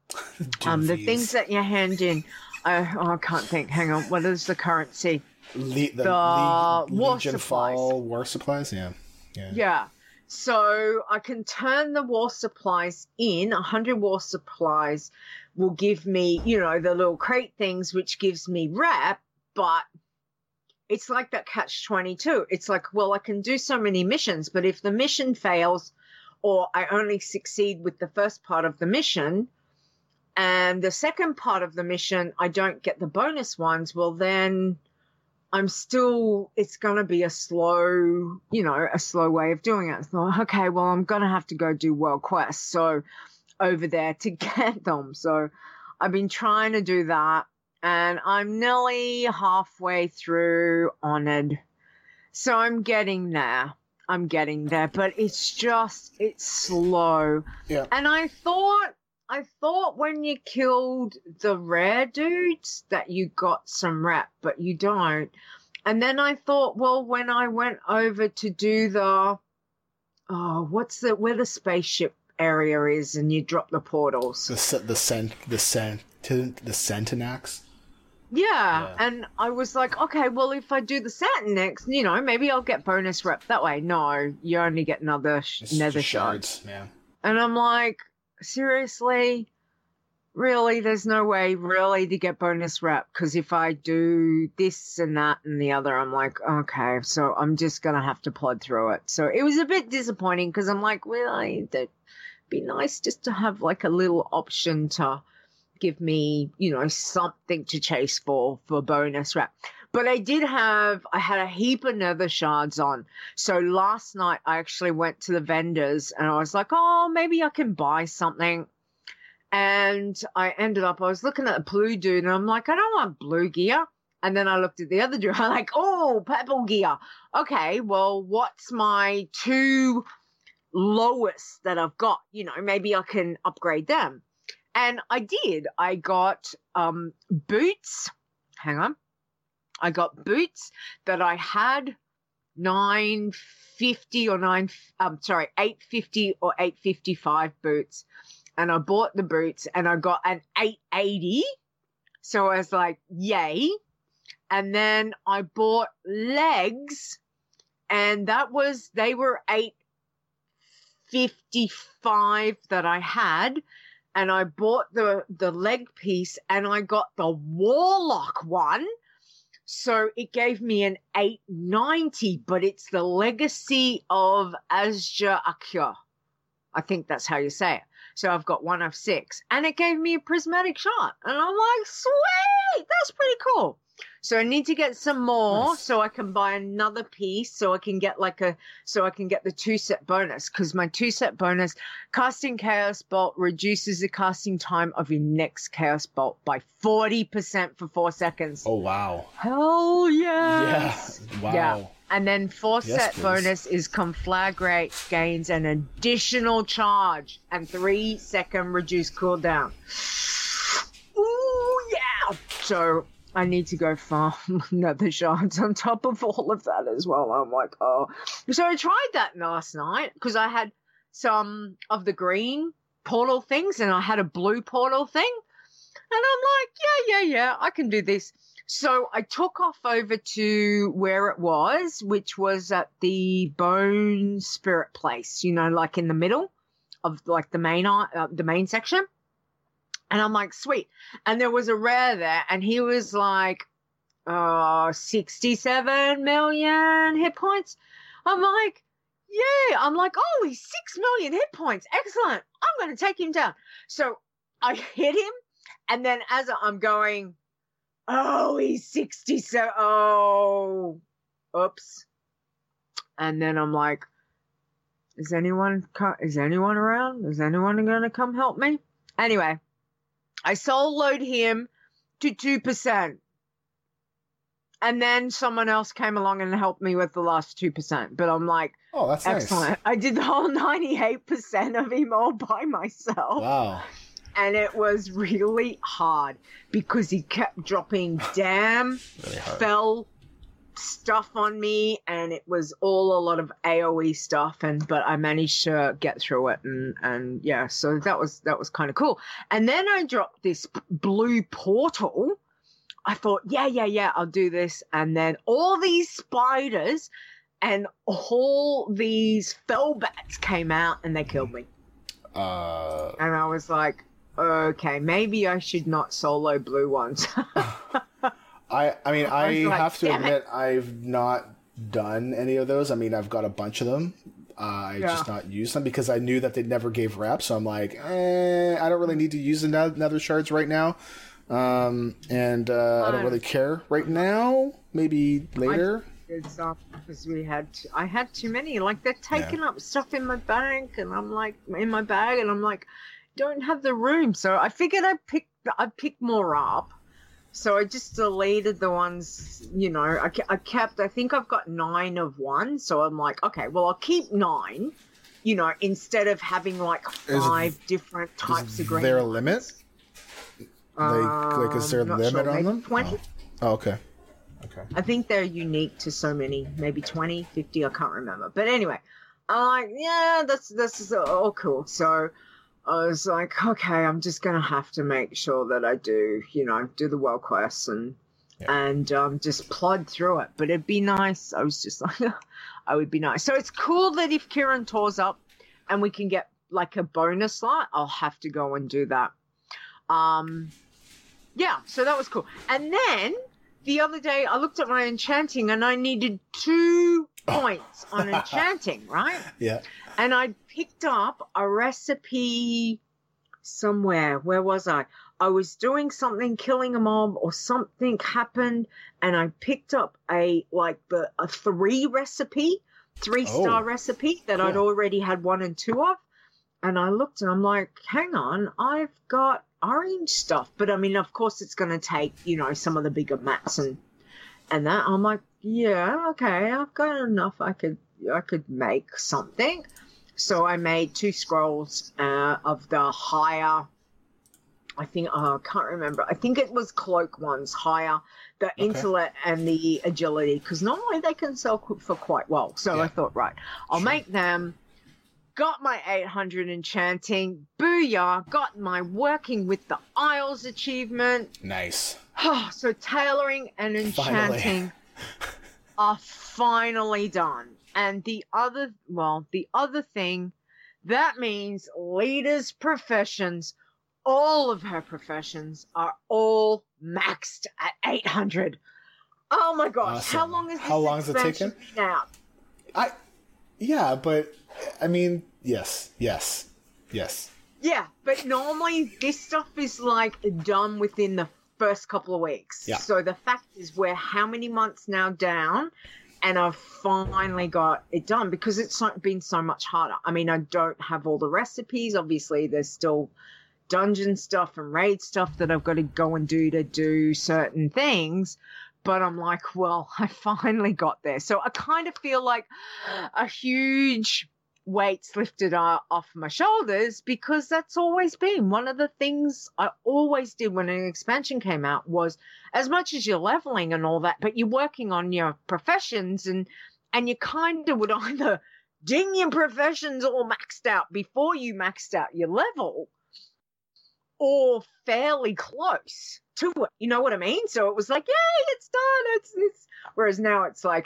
Um, the Doofies. things that you hand in. Uh, oh, I can't think. Hang on. What is the currency? Le- the the Le- war Legion supplies. Fall war supplies. Yeah, yeah. Yeah. So I can turn the war supplies in. A hundred war supplies will give me, you know, the little crate things, which gives me rep, but it's like that catch twenty-two. It's like, well, I can do so many missions, but if the mission fails or I only succeed with the first part of the mission and the second part of the mission, I don't get the bonus ones, well, then I'm still, it's going to be a slow, you know, a slow way of doing it. So, okay, well, I'm going to have to go do world quests. So over there to get them. So I've been trying to do that and I'm nearly halfway through Honored. So I'm getting there. I'm getting there, but it's just, it's slow. Yeah. And I thought, I thought when you killed the rare dudes that you got some rep, but you don't. And then I thought, well, when I went over to do the, oh, what's the, where the spaceship area is and you drop the portals. The se- the cent the cent the Centinax. Yeah. Yeah. And I was like, okay, well, if I do the Saturn next, you know, maybe I'll get bonus rep that way. No, you only get another sh- It's nether just shards. shards. Yeah. And I'm like, seriously? Really? There's no way really to get bonus rep because if I do this and that and the other, I'm like, okay, so I'm just going to have to plod through it. So it was a bit disappointing because I'm like, well, I, it'd be nice just to have like a little option to give me, you know, something to chase for, for bonus rep. But I did have, I had a heap of nether shards on. So last night I actually went to the vendors and I was like, oh, maybe I can buy something. And I ended up, I was looking at a blue dude and I'm like, I don't want blue gear. And then I looked at the other dude. I'm like, oh, purple gear. Okay, well, what's my two lowest that I've got? You know, maybe I can upgrade them. And I did. I got um, boots. Hang on. I got boots that I had nine fifty or nine, um, sorry, eight fifty or eight fifty-five boots. And I bought the boots and I got an eight eighty. So I was like, yay. And then I bought legs and that was, they were eight fifty-five that I had. And I bought the, the leg piece and I got the warlock one. So it gave me an eight ninety, but it's the legacy of Azja Akya. I think that's how you say it. So I've got one of six and it gave me a prismatic shot and I'm like, sweet, that's pretty cool. So I need to get some more Nice. so I can buy another piece so I can get like a, so I can get the two set bonus because my two set bonus casting Chaos Bolt reduces the casting time of your next Chaos Bolt by forty percent for four seconds. Oh wow. Hell yes. Yeah. Wow. Yeah. And then four Yes, set please. bonus is conflagrate gains an additional charge and three second reduced cooldown. Ooh, yeah. So I need to go farm nether shards on top of all of that as well. I'm like, oh. So I tried that last night because I had some of the green portal things and I had a blue portal thing. And I'm like, yeah, yeah, yeah, I can do this. So I took off over to where it was, which was at the Bone Spirit place, you know, like in the middle of like the main, uh, the main section. And I'm like, sweet. And there was a rare there and he was like, uh, sixty-seven million hit points. I'm like, yeah, I'm like, oh, he's six million hit points. Excellent. I'm going to take him down. So I hit him. And then as I'm going, oh, he's sixty-seven. Oh, oops. And then I'm like, is anyone, co- is anyone around? Is anyone going to come help me? Anyway, I soloed him to two percent. And then someone else came along and helped me with the last two percent. But I'm like, Oh, that's excellent. nice. I did the whole ninety-eight percent of him all by myself. Wow. And it was really hard because he kept dropping damn, Really hard. fell, stuff on me, and it was all a lot of AoE stuff, and but I managed to get through it, and and yeah, so that was that was kind of cool. And then I dropped this blue portal. I thought, yeah, yeah, yeah, I'll do this, and then all these spiders and all these fell bats came out, and they killed me. Uh, and I was like, okay, maybe I should not solo blue ones. I I mean, I, I like, have to admit, it. I've not done any of those. I mean, I've got a bunch of them. Uh, I Yeah. just not used them because I knew that they never gave reps. So I'm like, eh, I don't really need to use the ne- nether shards right now. Um, and uh, I don't really care right now. Maybe later. It's up because we had t- I had too many. Like they're taking up stuff in my bag, and I'm like in my bag, and I'm like, don't have the room. So I figured I'd pick I'd pick more up. So I just deleted the ones, you know. I, I kept. I think I've got nine of one. So I'm like, okay, well I'll keep nine. You know, instead of having like five Is, different types is of green. there a limit? Like, like, is there a Um, not limit sure, on maybe them? twenty. Oh. oh, okay. Okay. I think they're unique to so many, maybe twenty, fifty, I can't remember. But anyway, I'm like, yeah, that's, that's all cool. So I was like, okay, I'm just going to have to make sure that I do, you know, do the world quests and, Yeah. and um, just plod through it. But it'd be nice. I was just like, I would be nice. So it's cool that if Kieran tours up and we can get like a bonus slot, I'll have to go and do that. Um, yeah, so that was cool. And then the other day I looked at my enchanting and I needed two points on enchanting, right? Yeah. And I picked up a recipe somewhere. Where was I? I was doing something, killing a mob or something happened, and I picked up a like the a three recipe, three star Oh, recipe that I'd cool. already had one and two of. And I looked and I'm like, hang on, I've got orange stuff. But I mean, of course, it's going to take, you know, some of the bigger mats and and that. I'm like, yeah, okay, I've got enough. I could I could make something. So I made two scrolls uh, of the higher, I think, oh, I can't remember. I think it was cloak ones, higher, the Okay. intellect and the agility, because normally they can sell qu- for quite well. So Yeah. I thought, right, I'll Sure. make them. Got my eight hundred enchanting. Booyah. Got my working with the Isles achievement. Nice. So tailoring and enchanting are finally done. And the other, well, the other thing, that means Lita's professions, all of her professions are all maxed at eight hundred. Oh my gosh. Awesome. How long is this How long has it expansion taken? been out? I, yeah, but I mean, yes, yes, yes. Yeah, but normally this stuff is like done within the first couple of weeks. Yeah. So the fact is we're how many months now down, and I've finally got it done because it's so, been so much harder. I mean, I don't have all the recipes. Obviously, there's still dungeon stuff and raid stuff that I've got to go and do to do certain things. But I'm like, well, I finally got there. So I kind of feel like a huge weight's lifted uh, off my shoulders because that's always been one of the things I always did when an expansion came out was as much as you're leveling and all that, but you're working on your professions and, and you kind of would either ding your professions all maxed out before you maxed out your level or fairly close to it. You know what I mean? So it was like, yay, it's done. It's, it's, whereas now it's like,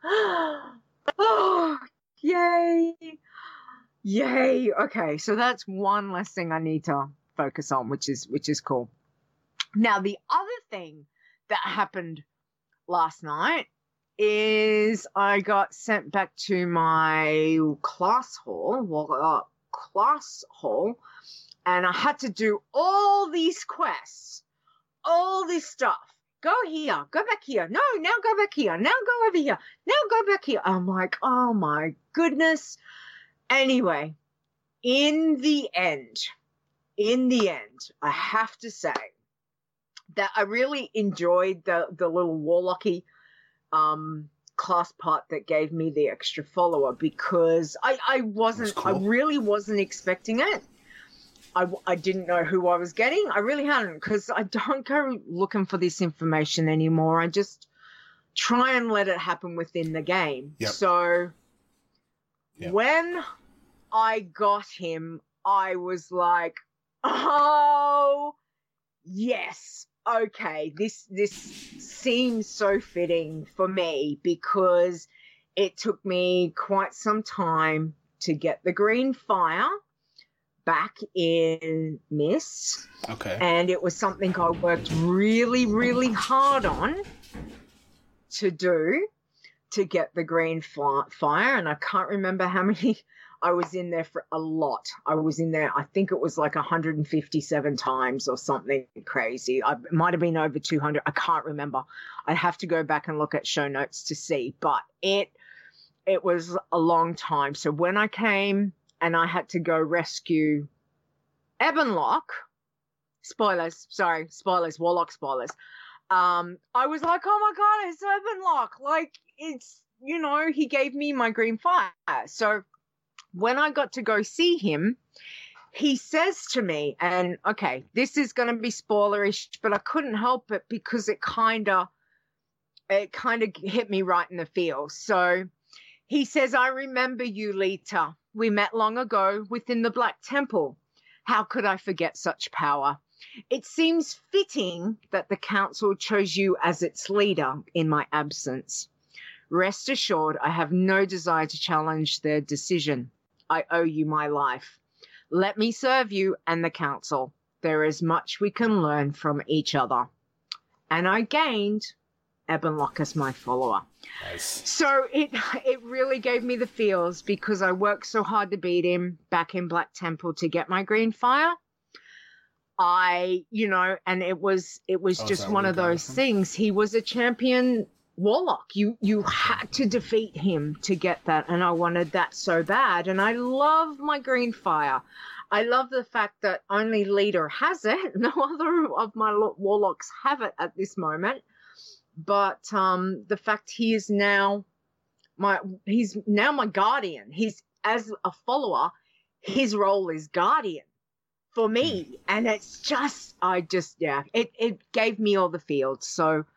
oh, yay. Yay. Okay. So that's one less thing I need to focus on, which is, which is cool. Now, the other thing that happened last night is I got sent back to my class hall, well, uh, class hall, and I had to do all these quests, all this stuff. Go here, go back here. No, now go back here. Now go over here. Now go back here. I'm like, oh my goodness. Anyway, in the end, in the end, I have to say that I really enjoyed the, the little Warlocky um, class part that gave me the extra follower because I, I wasn't, That's cool. I really wasn't expecting it. I, I didn't know who I was getting. I really hadn't because I don't go looking for this information anymore. I just, try and let it happen within the game. Yep. So yep. when I got him, I was like, oh, yes. Okay, this this seems so fitting for me because it took me quite some time to get the green fire back in Mists. Okay. And it was something I worked really, really hard on to do to get the green fire. And I can't remember how many I was in there for. A lot. I was in there, I think it was like one hundred fifty-seven times or something crazy. I, it might have been over two hundred. I can't remember. I'd have to go back and look at show notes to see. But it it was a long time. So when I came and I had to go rescue Ebonlock, spoilers, sorry, spoilers, Warlock spoilers, um, I was like, oh my God, it's Ebonlock. Like, it's, you know, he gave me my green fire. So when I got to go see him, he says to me, and okay, this is going to be spoilerish, but I couldn't help it because it kind of, it kind of hit me right in the feels. So he says, I remember you, Lita. We met long ago within the Black Temple. How could I forget such power? It seems fitting that the council chose you as its leader in my absence. Rest assured, I have no desire to challenge their decision. I owe you my life. Let me serve you and the council. There is much we can learn from each other. And I gained Ebonlock as my follower. Nice. So it it really gave me the feels because I worked so hard to beat him back in Black Temple to get my green fire. I, you know, and it was it was oh, just one of those things. He was a champion Warlock. You you had to defeat him to get that, and I wanted that so bad. And I love my green fire. I love the fact that only Leader has it. No other of my Warlocks have it at this moment. But um, the fact he is now my he's now my guardian. He's as a follower, his role is guardian for me, and it's just I just yeah, it it gave me all the feels. So.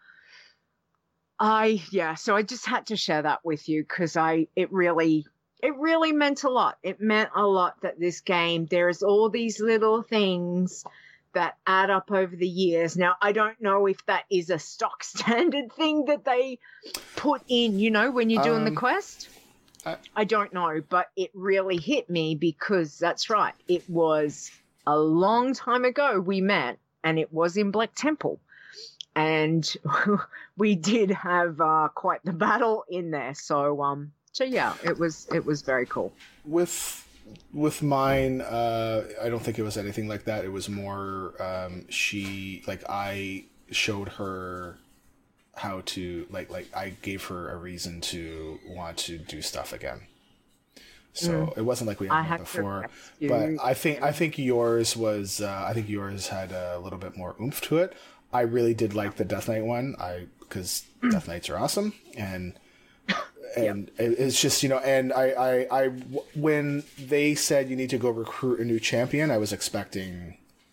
I, yeah, so I just had to share that with you because I, it really, it really meant a lot. It meant a lot that this game, there's all these little things that add up over the years. Now, I don't know if that is a stock standard thing that they put in, you know, when you're doing um, the quest. I, I don't know, but it really hit me because that's right. It was a long time ago we met and it was in Black Temple. And we did have uh, quite the battle in there. So, um, so yeah, it was it was very cool. With with mine, uh, I don't think it was anything like that. It was more um, she like I showed her how to like like I gave her a reason to want to do stuff again. So mm. it wasn't like we had met before, but I think I think yours was uh, I think yours had a little bit more oomph to it. I really did like the Death Knight one, I because Death Knights are awesome, and and yep. it's just you know, and I, I, I when they said you need to go recruit a new champion, I was expecting,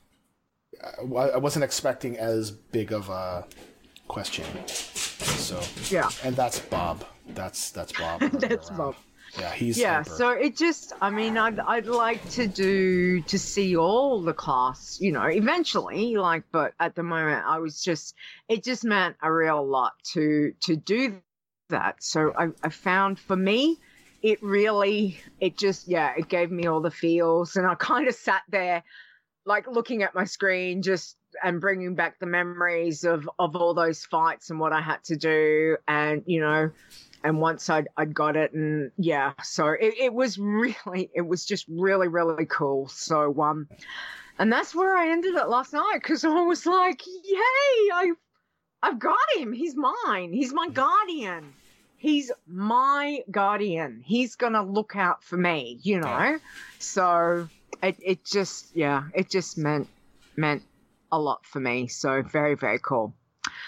I wasn't expecting as big of a question. So yeah, and that's Bob. That's that's Bob. that's Bob. Yeah, he's yeah. super. So it just, I mean, I'd I'd like to do to see all the class, you know, eventually. Like, but at the moment, I was just, it just meant a real lot to to do that. So I I found for me, it really, it just, yeah, it gave me all the feels, and I kind of sat there, like looking at my screen, just and bringing back the memories of of all those fights and what I had to do, and you know. And once I'd, I'd got it, and yeah, so it, it was really, it was just really, really cool. So, um, and that's where I ended it last night because I was like, yay, I, I've got him. He's mine. He's my guardian. He's my guardian. He's going to look out for me, you know? So it, it just, yeah, it just meant, meant a lot for me. So very, very cool.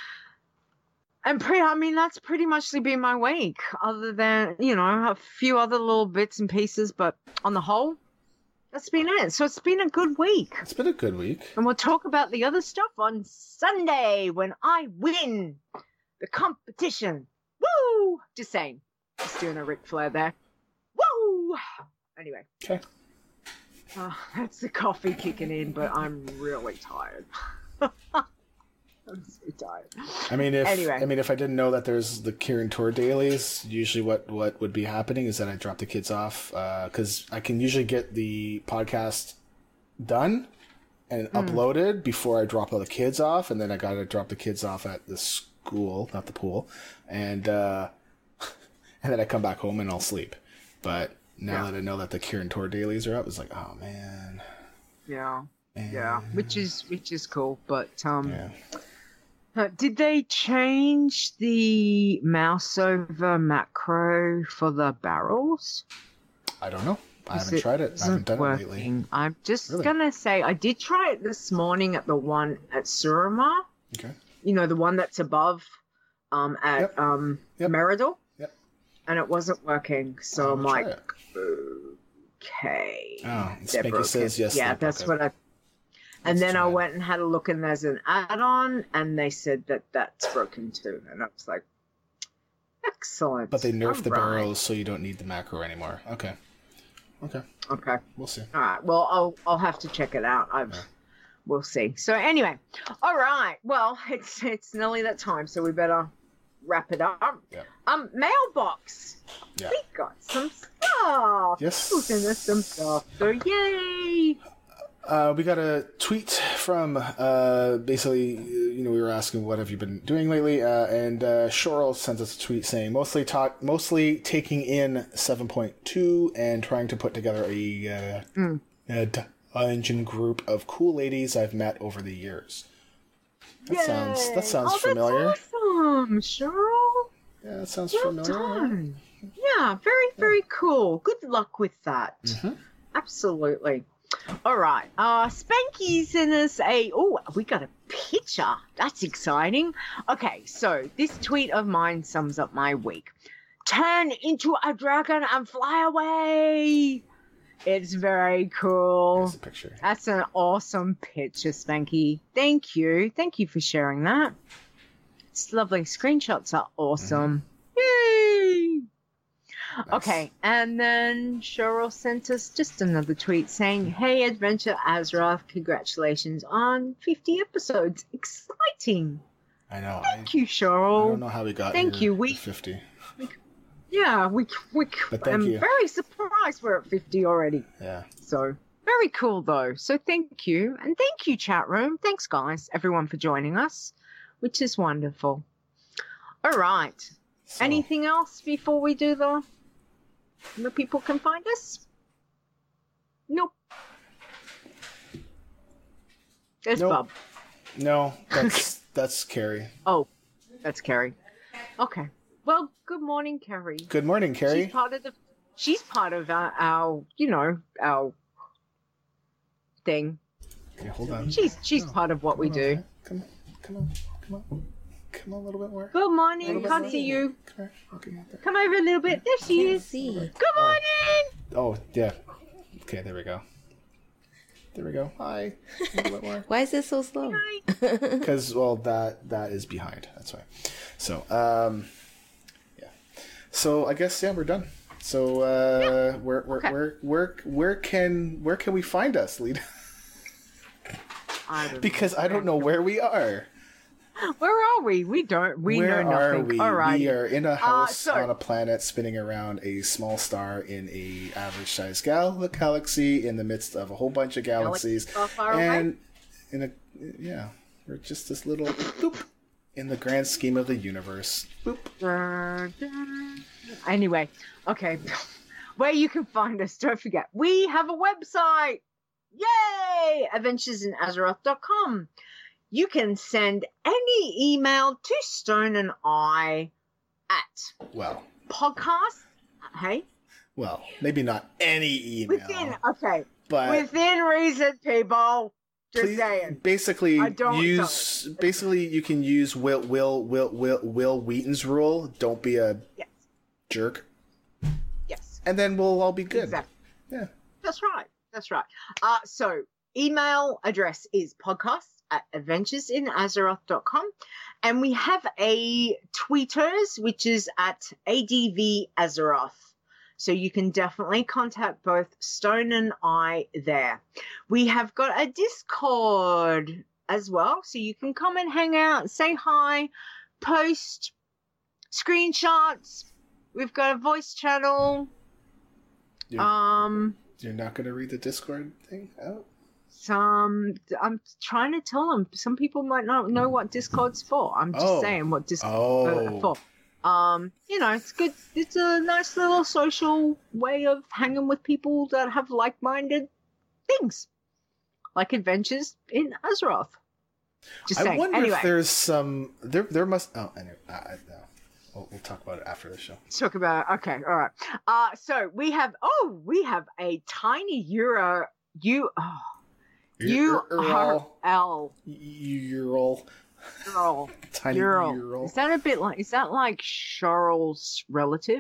And pretty, I mean, that's pretty much been my week, other than, you know, a few other little bits and pieces. But on the whole, that's been it. So it's been a good week. It's been a good week. And we'll talk about the other stuff on Sunday when I win the competition. Woo! Just saying. Just doing a Ric Flair there. Woo! Anyway. Okay. Uh, that's the coffee kicking in, but I'm really tired. I'm so tired. I mean, if Anyway. I mean, if I didn't know that there's the Kieran Tour dailies, usually what, what would be happening is that I drop the kids off because uh, I can usually get the podcast done and Mm. uploaded before I drop all the kids off, and then I gotta drop the kids off at the school, not the pool, and uh, and then I come back home and I'll sleep. But now Yeah. that I know that the Kieran Tour dailies are up, it's like, oh man, Yeah. man. Yeah. Which is which is cool, but um. yeah. Uh, did they change the mouse over macro for the barrels? I don't know. I Is haven't tried it. I isn't haven't done it lately. working? I'm just Really? gonna say I did try it this morning at the one at Surima. Okay. You know, the one that's above um at Yep. um Yep. Meridor. Yep. And it wasn't working. So I'm I'm gonna like, try okay. Oh, and they're Spanky broken. says yes. Yeah, they're that's broken. what I. And Let's then I try it. went and had a look, and there's an add-on, and they said that that's broken too. And I was like, excellent. But they nerfed the All right. barrels, so you don't need the macro anymore. Okay. Okay. Okay. We'll see. All right. Well, I'll I'll have to check it out. I've Yeah. we'll see. So anyway, all right. Well, it's it's nearly that time, so we better wrap it up. Yeah. Um, mailbox. Yeah. We got some stuff. Yes. People send us some stuff. So yay! Uh, we got a tweet from uh, basically, you know, we were asking what have you been doing lately, uh, and uh, Shoral sent us a tweet saying mostly talk, mostly taking in seven point two and trying to put together a, uh, Mm. a dungeon group of cool ladies I've met over the years. That sounds that Yay. sounds oh, familiar. That's awesome, Cheryl. Yeah, that sounds Well familiar. done. Yeah, very, very cool. Good luck with that. Mhm. Absolutely. All right. Uh, Spanky sent us a. Oh, we got a picture. That's exciting. Okay, so this tweet of mine sums up my week. Turn into a dragon and fly away. It's very cool. Here's a picture. That's an awesome picture, Spanky. Thank you. Thank you for sharing that. It's lovely. Screenshots are awesome. Yay! Nice. Okay, and then Cheryl sent us just another tweet saying, hey, Adventure Azeroth, congratulations on fifty episodes. Exciting. I know. Thank I, you, I Cheryl. don't know how we got Thank here you, we- to fifty. Yeah, we, we, But thank I'm you. very surprised we're at fifty already. Yeah. So, very cool, though. So, thank you. And thank you, chat room. Thanks, guys, everyone, for joining us, which is wonderful. All right. So, Anything else before we do the where people can find us? Nope. There's Nope. Bob. No, that's that's Carrie. Oh, that's Carrie. Okay. Well, good morning, Carrie. Good morning, Carrie. She's part of the. She's part of our, our you know, our thing. Okay, hold on. She's she's No, part of what we Hold on, do. okay. Come on, come on, come on, come on a little bit more. Good A morning. little bit Can't more. see you. Come here. Okay. there. Come over a little bit. There she Can't is. see. Good morning. Oh yeah. Okay, there we go. There we go. Hi. A little bit more. Why is it so slow? Hi. Because well, that that is behind. That's why. So um, yeah. So I guess yeah, we're done. So uh, where where Okay. where where where can where can we find us, Lita? I don't Because I don't know where we are. know. Where are we? We don't. We Where know are nothing. we? All right. We are in a house so- on a planet spinning around a small star in a average-sized gal- galaxy in the midst of a whole bunch of galaxies. Far, far away. and in a yeah, we're just this little boop in the grand scheme of the universe. Boop. Dun, dun. Anyway, okay. Where you can find us, don't forget, we have a website. Yay! adventures in azeroth dot com. You can send any email to Stone and I at Well, podcast. Hey, well, maybe not any email, within okay, but within reason, people. Just please- saying. basically I don't use basically you can use Will Will Will Will Will Wheaton's rule. Don't be a Yes, jerk, yes. and then we'll all be good. Exactly. Yeah. That's right. That's right. Uh, so email address is podcast at adventures in azeroth dot com. And we have a tweeters, which is at A D V Azeroth. So you can definitely contact both Stone and I there. We have got a Discord as well. So you can come and hang out, say hi, post screenshots. We've got a voice channel. You're, um, you're not going to read the Discord thing out? Some, I'm trying to tell them. Some people might not know what Discord's for. I'm just Oh. saying what Discord's Oh. for. Um, you know, it's good. It's a nice little social way of hanging with people that have like-minded things, like adventures in Azeroth. Just I saying. wonder Anyway, if there's some... There there must... Oh, anyway. I, I, no. We'll, we'll talk about it after the show. let's talk about. Okay, all right. Uh, so we have. Oh, we have a tiny Euro. You. Oh, U R L. Ural. Ural. Tiny Ural. Ural. Is that a bit like? Is that like Cheryl's relative?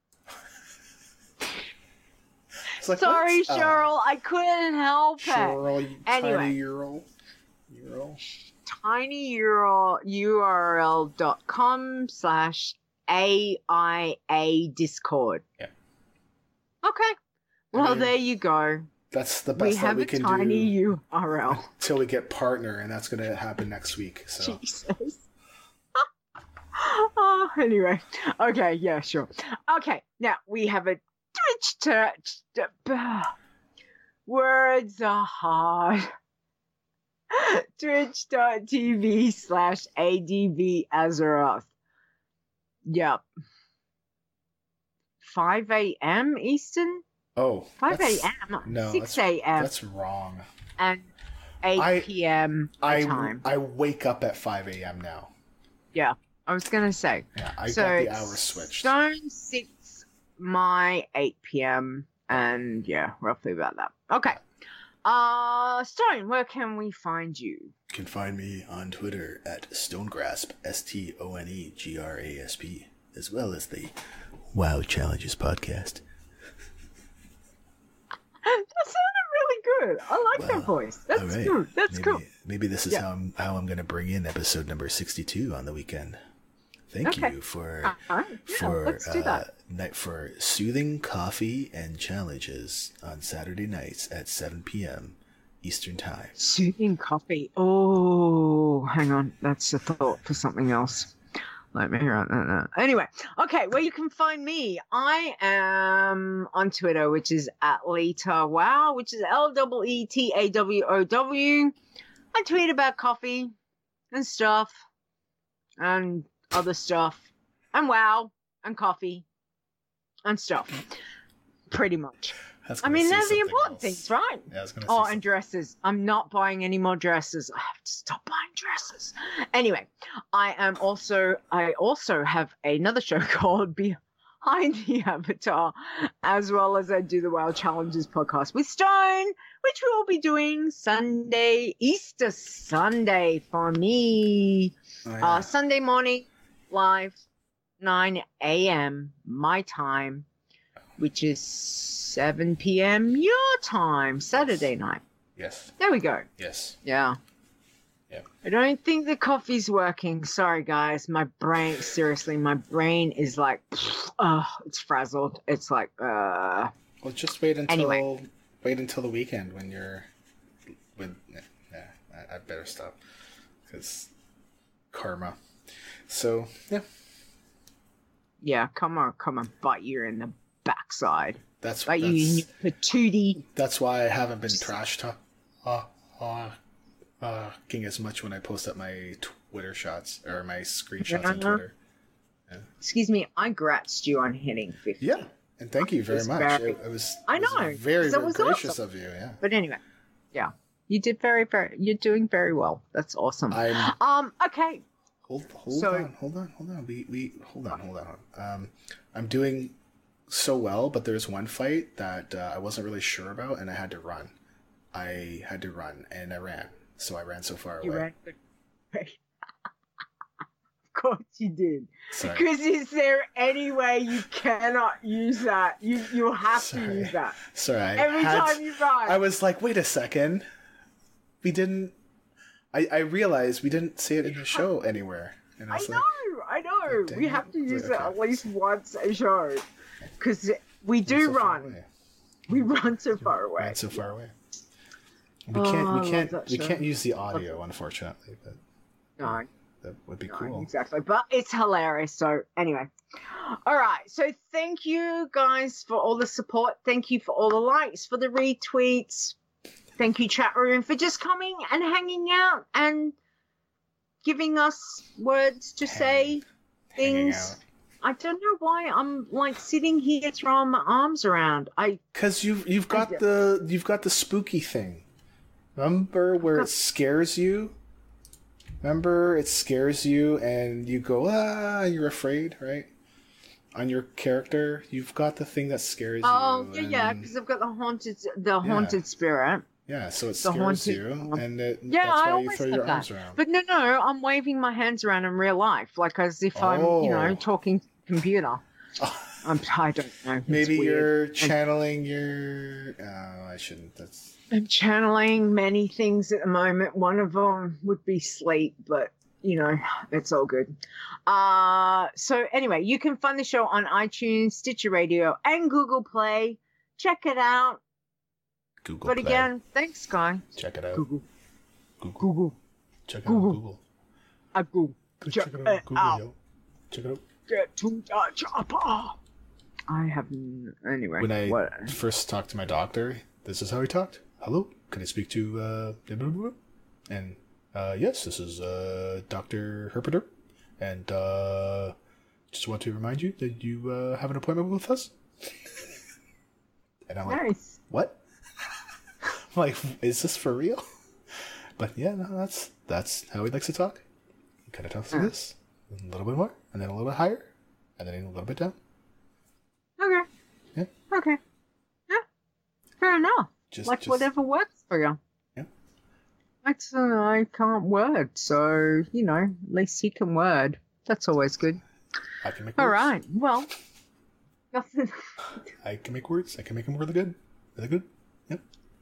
It's like, Sorry, what? Cheryl. I couldn't help it. Cheryl, you Anyway. tiny Ural. Ural. tinyurl url.com slash AIA Discord. Yeah. Okay. Well, mean, there you go. That's the We best that have we a can tiny do U R L. until we get partner, and that's going to happen next week. So Jesus. Oh, anyway. Okay, yeah, sure. Okay, now we have a Twitch touch. Words are hard. Twitch.tv slash ADV Azeroth. Yep. five a.m. Eastern? oh, five that's- a.m. No, six a.m. That's wrong. and I- eight p.m. I time. I wake up at five a.m. now. Yeah, I was going to say. Yeah, I so got the it's hours switched. Stone six, my eight p.m. and yeah, roughly about that. Okay. Uh, Stone, where can we find you? You can find me on Twitter at Stonegrasp, S T O N E G R A S P, as well as the WoW Challenges podcast. That sounded really good. I like Well, that voice. That's all right. good. That's maybe, cool. Maybe this is Yeah. how I'm how I'm going to bring in episode number sixty-two on the weekend. Thank Okay. you for All right. Yeah, for let's do uh, that. night for soothing coffee and challenges on Saturday nights at seven p.m. Eastern Time. Soothing coffee. Oh, hang on. That's a thought for something else. Let me write that down. Anyway, okay, well, you can find me. I am on Twitter, which is at Leta Wow, which is L E E T A W O W. I tweet about coffee and stuff and other stuff and wow and coffee and stuff. Pretty much. That's I gonna mean, say they're the something important else. things, right? Yeah, I was gonna Oh, say and dresses. I'm not buying any more dresses. I have to stop buying dresses. Anyway, I am also, I also have another show called Behind the Avatar, as well as I do the WoW Challenges podcast with Stone, which we will be doing Sunday, Easter Sunday for me. something. Oh, yeah. Uh, Sunday morning, live, nine a.m. my time, which is seven p.m. your time, Saturday night. yes, There we go. yes. Yeah. Yeah. I don't think the coffee's working. Sorry, guys. My brain, seriously, my brain is like, oh, it's frazzled. It's like, uh. Well, just wait until Anyway. wait until the weekend when you're when. Yeah, I, I better stop because karma. So yeah, Yeah, come on, come on, bite you in the backside. that's Bite you in that's, your patootie. that's why I haven't been trash talk uh, uh, uh, king as much when I post up my Twitter shots or my screenshots on Uh-huh. Twitter. Excuse me, I gratzed you on hitting fifty. Yeah, and thank you very was much. very- it, it was I it was know, very 'cause that very was gracious awesome. of you. Yeah, But anyway, yeah. You did very, very, you're doing very well. That's awesome. I'm Um, okay. Hold, hold So- on, hold on, hold on. We, we, hold on, hold on. Um, I'm doing so well, but there's one fight that uh, I wasn't really sure about, and I had to run. I had to run, and I ran. So I ran so far You away. ran. Of course you did. Sorry. Because is there any way you cannot use that? You you have Sorry. to use that Sorry. I every had time you run. I was like, wait a second. We didn't. I, I realized we didn't say it in the show anywhere. And I, I was know, like, I know. Dang We it. have to use Okay. it at least once a show. Because we "It's do so far run. away. We run so far away. Run so far away. We Oh, can't I we love can't that we show. can't use the audio, unfortunately, but No, that would be no, cool. exactly. But it's hilarious. So anyway. All right. So thank you guys for all the support. Thank you for all the likes, for the retweets. Thank you, chat room, for just coming and hanging out and giving us words to say, Hanging things. out. I don't know why I'm like sitting here throwing my arms around. I Cause you've you've got I- the you've got the spooky thing. Remember where it got- scares you? Remember it scares you and you go, ah, you're afraid, right? On your character, you've got the thing that scares oh you. yeah, yeah, and- because I've got the haunted, the haunted spirit. yeah, so it the scares haunted- you, um, and it, Yeah, that's I why you always throw have your that. arms around. But no, no, I'm waving my hands around in real life, like as if I'm, you know, Oh. talking to the computer. I'm, I don't know. It's Maybe weird. you're channeling your. Oh, I shouldn't. That's. I'm channeling many things at the moment. One of them would be sleep, but you know, it's all good. Uh, so anyway, you can find the show on iTunes, Stitcher Radio, and Google Play. Check it out. Google. But Play. again, thanks, Guy. check it out. Google. Google. Google. Check it Google. out. Google. I Google. Go Check check it it out. Google. out. Yo. Check it out. Get to the chopper. I have n- anyway. When I what? first talked to my doctor, this is how he talked. Hello, can I speak to uh, blah, blah, blah? and uh, yes, this is uh, Doctor Herpeter, and uh, just want to remind you that you uh, have an appointment with us. And I'm like, Nice. what? I'm like, is this for real? But yeah, no, that's that's how he likes to talk. He kind of talks like Yeah. this, a little bit more, and then a little bit higher, and then a little bit down. Okay. Yeah. Okay. Yeah. Fair enough. Just like just, whatever works for you. Yeah. That's, uh, I can't word, so you know, at least he can word. That's always good. I can make All words. right. Well, nothing. I can make words. I can make them really good. Really good. Yep.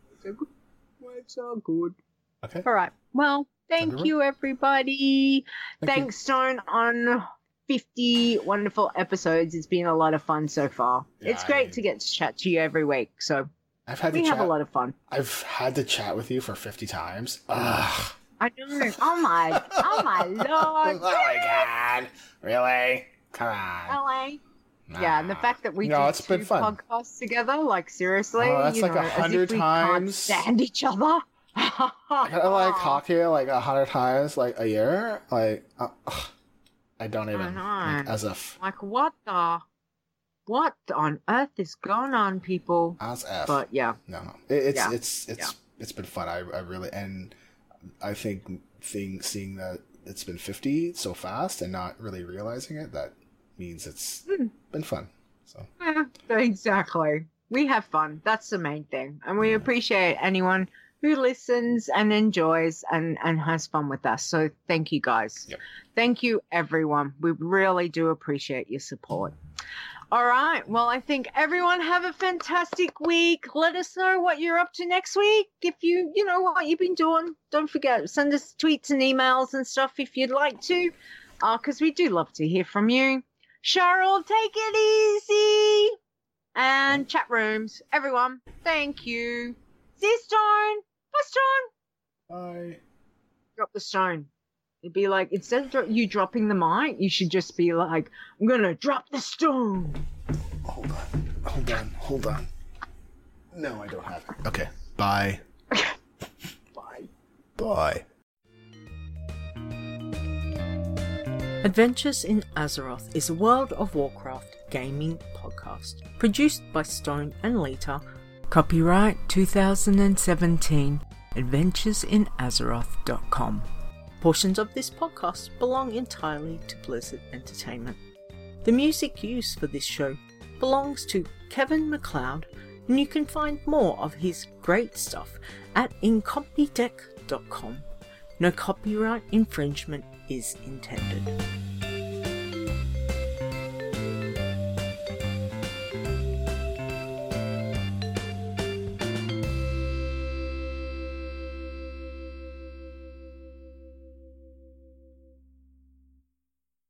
Words are good. Okay. All right. Well, thank Everyone? you, everybody. Thank you. Thanks, Stone, on fifty wonderful episodes. It's been a lot of fun so far. Yeah, it's great I- to get to chat to you every week. So I've had we to have chat. a lot of fun. I've had to chat with you for fifty times. Ugh. I know. Oh my, oh my lord. Oh my god! Really? Come on. L A. Yeah, and the fact that we No, did it's two been fun. podcasts together, like seriously, Oh, that's you like know, a as hundred if we times. can't stand each other. I gotta like talk to you like a hundred times like a year. Like uh, ugh. I don't even. I Like, know. as if. Like what the, what on earth is going on, people? As if. But yeah, No, no. It, it's Yeah. it's it's Yeah. it's been fun. I I really and I think seeing seeing that it's been fifty so fast and not really realizing it, that means it's Mm. been fun. So yeah, exactly. We have fun. That's the main thing, and we Yeah. appreciate anyone who listens and enjoys and and has fun with us. So thank you, guys. Yep. Thank you, everyone. We really do appreciate your support. All right. Well, I think everyone have a fantastic week. Let us know what you're up to next week. If you, you know, what you've been doing. Don't forget, send us tweets and emails and stuff if you'd like to, because we do love to hear from you. Cheryl, take it easy. And chat rooms, everyone, thank you. See Stone. Bye, Stone. bye. Drop the stone. It'd be like, instead of dro- you dropping the mic, you should just be like, I'm going to drop the stone. Hold on. Hold on. Hold on. No, I don't have it. Okay. Bye. Bye. Bye. Adventures in Azeroth is a World of Warcraft gaming podcast produced by Stone and Lita. Copyright two thousand seventeen, adventures in azeroth dot com. Portions of this podcast belong entirely to Blizzard Entertainment. The music used for this show belongs to Kevin MacLeod, and you can find more of his great stuff at incompetech dot com. No copyright infringement is intended.